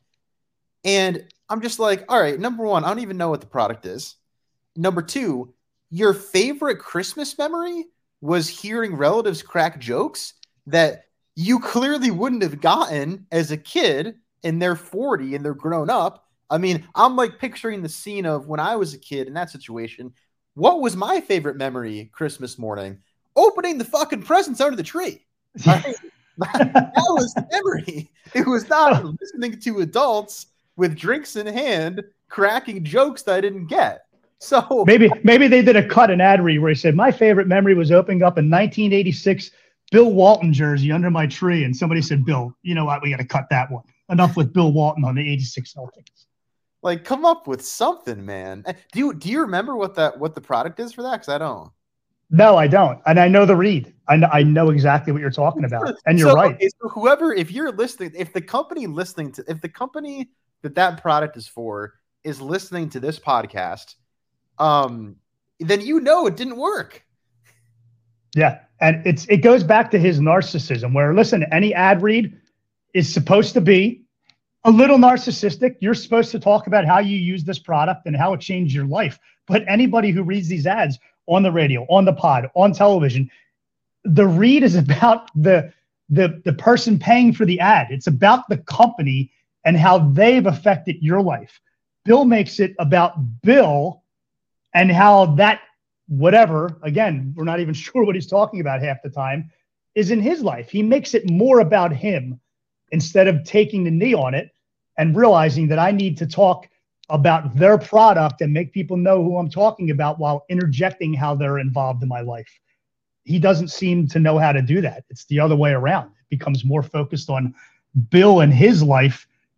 And I'm just like, all right, number one, I don't even know what the product is. Number two, your favorite Christmas memory was hearing relatives crack jokes that you clearly wouldn't have gotten as a kid, and they're 40 and they're grown up. I mean, I'm like picturing the scene of when I was a kid in that situation. What was my favorite memory Christmas morning? Opening the fucking presents under the tree. Right? That was the memory. It was not listening to adults with drinks in hand cracking jokes that I didn't get. So maybe they did an ad read where he said, my favorite memory was opening up in 1986 Bill Walton jersey under my tree. And somebody said, Bill, you know what? We got to cut that one. Enough with Bill Walton on the 86 Celtics. Like, come up with something, man. Do you remember what the product is for that? Because I don't. No, I don't. And I know the read. I know exactly what you're talking about. And you're right. Okay, so if you're listening, if the company that product is for is listening to this podcast, then it didn't work. Yeah. And it goes back to his narcissism where, listen, any ad read is supposed to be a little narcissistic. You're supposed to talk about how you use this product and how it changed your life. But anybody who reads these ads on the radio, on the pod, on television, the read is about the person paying for the ad. It's about the company and how they've affected your life. Bill makes it about Bill and how that whatever, again, we're not even sure what he's talking about half the time, is in his life. He makes it more about him instead of taking the knee on it and realizing that I need to talk about their product and make people know who I'm talking about while interjecting how they're involved in my life. He doesn't seem to know how to do that. It's the other way around. It becomes more focused on Bill and his life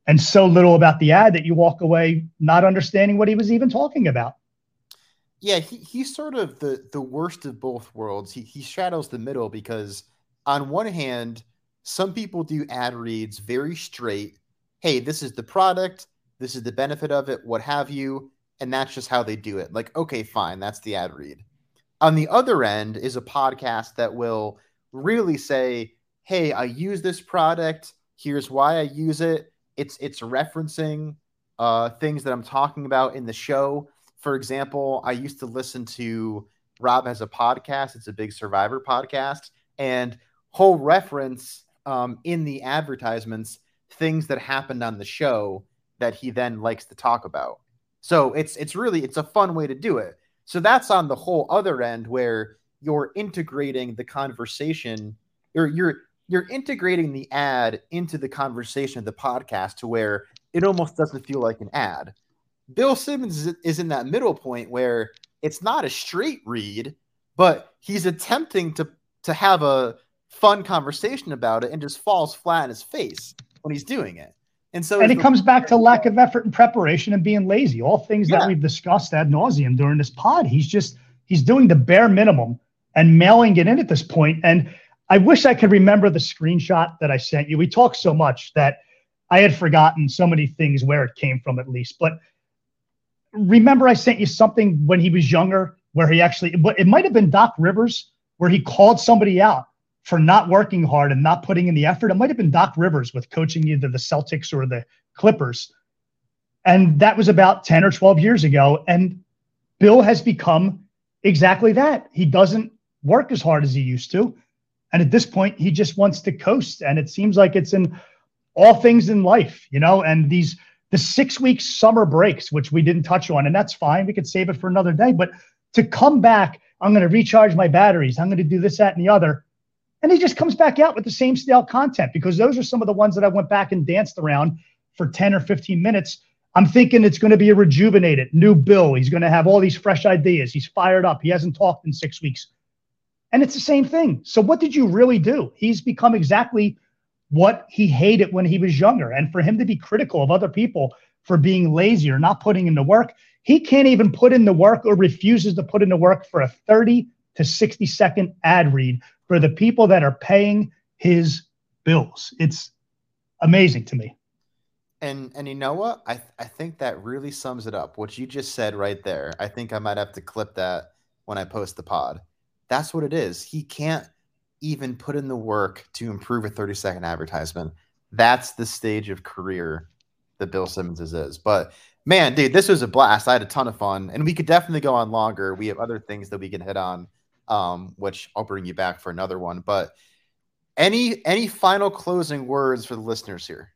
and so little about the ad that you walk away not understanding what he was even talking about. Yeah, he's sort of the worst of both worlds. He straddles the middle because on one hand, some people do ad reads very straight. Hey, this is the product. This is the benefit of it, what have you. And that's just how they do it. Like, okay, fine. That's the ad read. On the other end is a podcast that will really say, hey, I use this product. Here's why I use it. It's referencing things that I'm talking about in the show. For example, I used to listen to Rob Has a Podcast. It's a big Survivor podcast. And whole reference in the advertisements, things that happened on the show that he then likes to talk about. So it's a fun way to do it. So that's on the whole other end where you're integrating the conversation, or you're integrating the ad into the conversation of the podcast to where it almost doesn't feel like an ad. Bill Simmons is in that middle point where it's not a straight read, but he's attempting to have a fun conversation about it and just falls flat in his face when he's doing it. And it comes back to lack of effort and preparation and being lazy, all things that we've discussed ad nauseum during this pod. He's doing the bare minimum and mailing it in at this point. And I wish I could remember the screenshot that I sent you. We talked so much that I had forgotten so many things where it came from, at least. But remember, I sent you something when he was younger where it might have been Doc Rivers, where he called somebody out for not working hard and not putting in the effort. It might have been Doc Rivers with coaching either the Celtics or the Clippers. And that was about 10 or 12 years ago. And Bill has become exactly that. He doesn't work as hard as he used to. And at this point, he just wants to coast. And it seems like it's in all things in life, and the 6-week summer breaks, which we didn't touch on, and that's fine. We could save it for another day. But to come back, I'm going to recharge my batteries. I'm going to do this, that, and the other. And he just comes back out with the same stale content, because those are some of the ones that I went back and danced around for 10 or 15 minutes. I'm thinking it's going to be a rejuvenated new Bill. He's going to have all these fresh ideas. He's fired up. He hasn't talked in 6 weeks. And it's the same thing. So what did you really do? He's become exactly what he hated when he was younger. And for him to be critical of other people for being lazy or not putting in the work, he can't even put in the work or refuses to put in the work for a 30 to 60 second ad read for the people that are paying his bills. It's amazing to me. And you know what? I think that really sums it up. What you just said right there. I think I might have to clip that when I post the pod. That's what it is. He can't even put in the work to improve a 30-second advertisement. That's the stage of career that Bill Simmons is. But man, dude, this was a blast. I had a ton of fun, and we could definitely go on longer. We have other things that we can hit on, which I'll bring you back for another one. But any final closing words for the listeners here?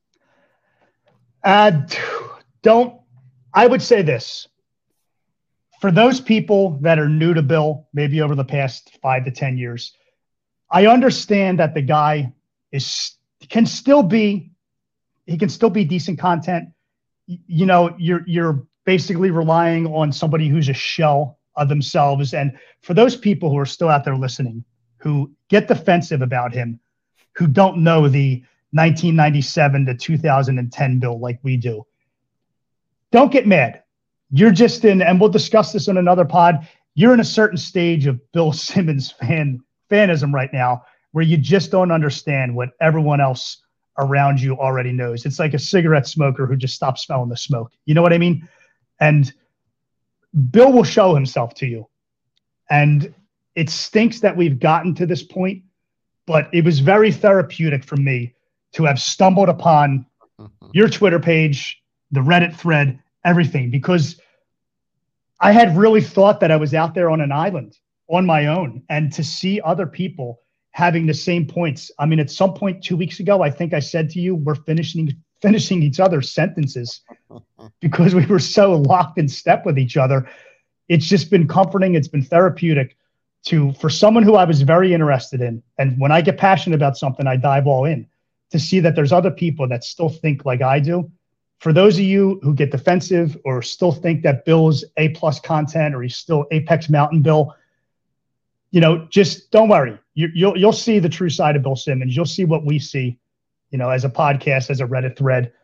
I would say this. For those people that are new to Bill, maybe over the past 5 to 10 years, I understand that the guy can still be decent content. You're basically relying on somebody who's a shell of themselves. And for those people who are still out there listening, who get defensive about him, who don't know the 1997 to 2010 Bill like we do, don't get mad. You're just and we'll discuss this on another pod, you're in a certain stage of Bill Simmons fanism right now where you just don't understand what everyone else around you already knows. It's like a cigarette smoker who just stopped smelling the smoke. You know what I mean? And Bill will show himself to you. And it stinks that we've gotten to this point, but it was very therapeutic for me to have stumbled upon your Twitter page, the Reddit thread, everything, because I had really thought that I was out there on an island on my own, and to see other people having the same points. I mean, at some point 2 weeks ago, I think I said to you, we're finishing each other's sentences because we were so locked in step with each other. It's just been comforting. It's been therapeutic for someone who I was very interested in. And when I get passionate about something, I dive all in, to see that there's other people that still think like I do. For those of you who get defensive or still think that Bill's A+ content or he's still Apex Mountain Bill, just don't worry. You'll see the true side of Bill Simmons. You'll see what we see, as a podcast, as a Reddit thread.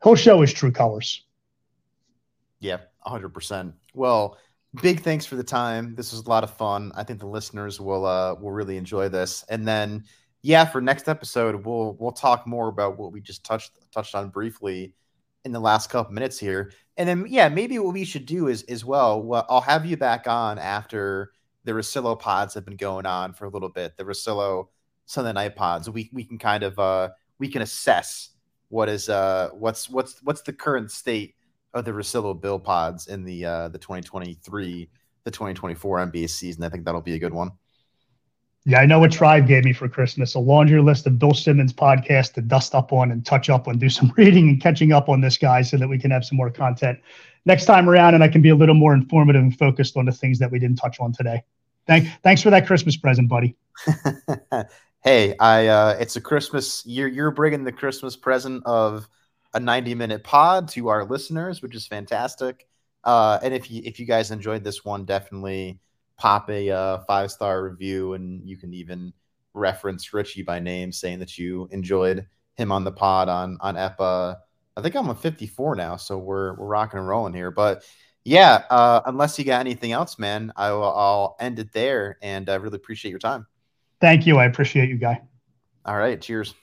he'll show his true colors. Yeah, 100%. Well, big thanks for the time. This was a lot of fun. I think the listeners will really enjoy this. And then, yeah, for next episode, we'll talk more about what we just touched on briefly in the last couple minutes here. And then, yeah, maybe what we should do is as well, I'll have you back on after the Russillo pods have been going on for a little bit. The Russillo Sunday night pods. We can kind of we can assess what's the current state of the Russillo Bill pods in the 2023, the 2024 NBA season. I think that'll be a good one. Yeah, I know what Tribe gave me for Christmas, a laundry list of Bill Simmons podcasts to dust up on and touch up on, do some reading and catching up on this guy so that we can have some more content next time around and I can be a little more informative and focused on the things that we didn't touch on today. Thanks for that Christmas present, buddy. Hey, it's a Christmas, you're bringing the Christmas present of a 90-minute pod to our listeners, which is fantastic. And if you guys enjoyed this one, definitely pop a 5-star review, and you can even reference Richie by name, saying that you enjoyed him on the pod on EPA. I think I'm on 54 now, so we're rocking and rolling here. But yeah, unless you got anything else, man, I'll end it there, and I really appreciate your time. Thank you. I appreciate you, Guy. All right. Cheers.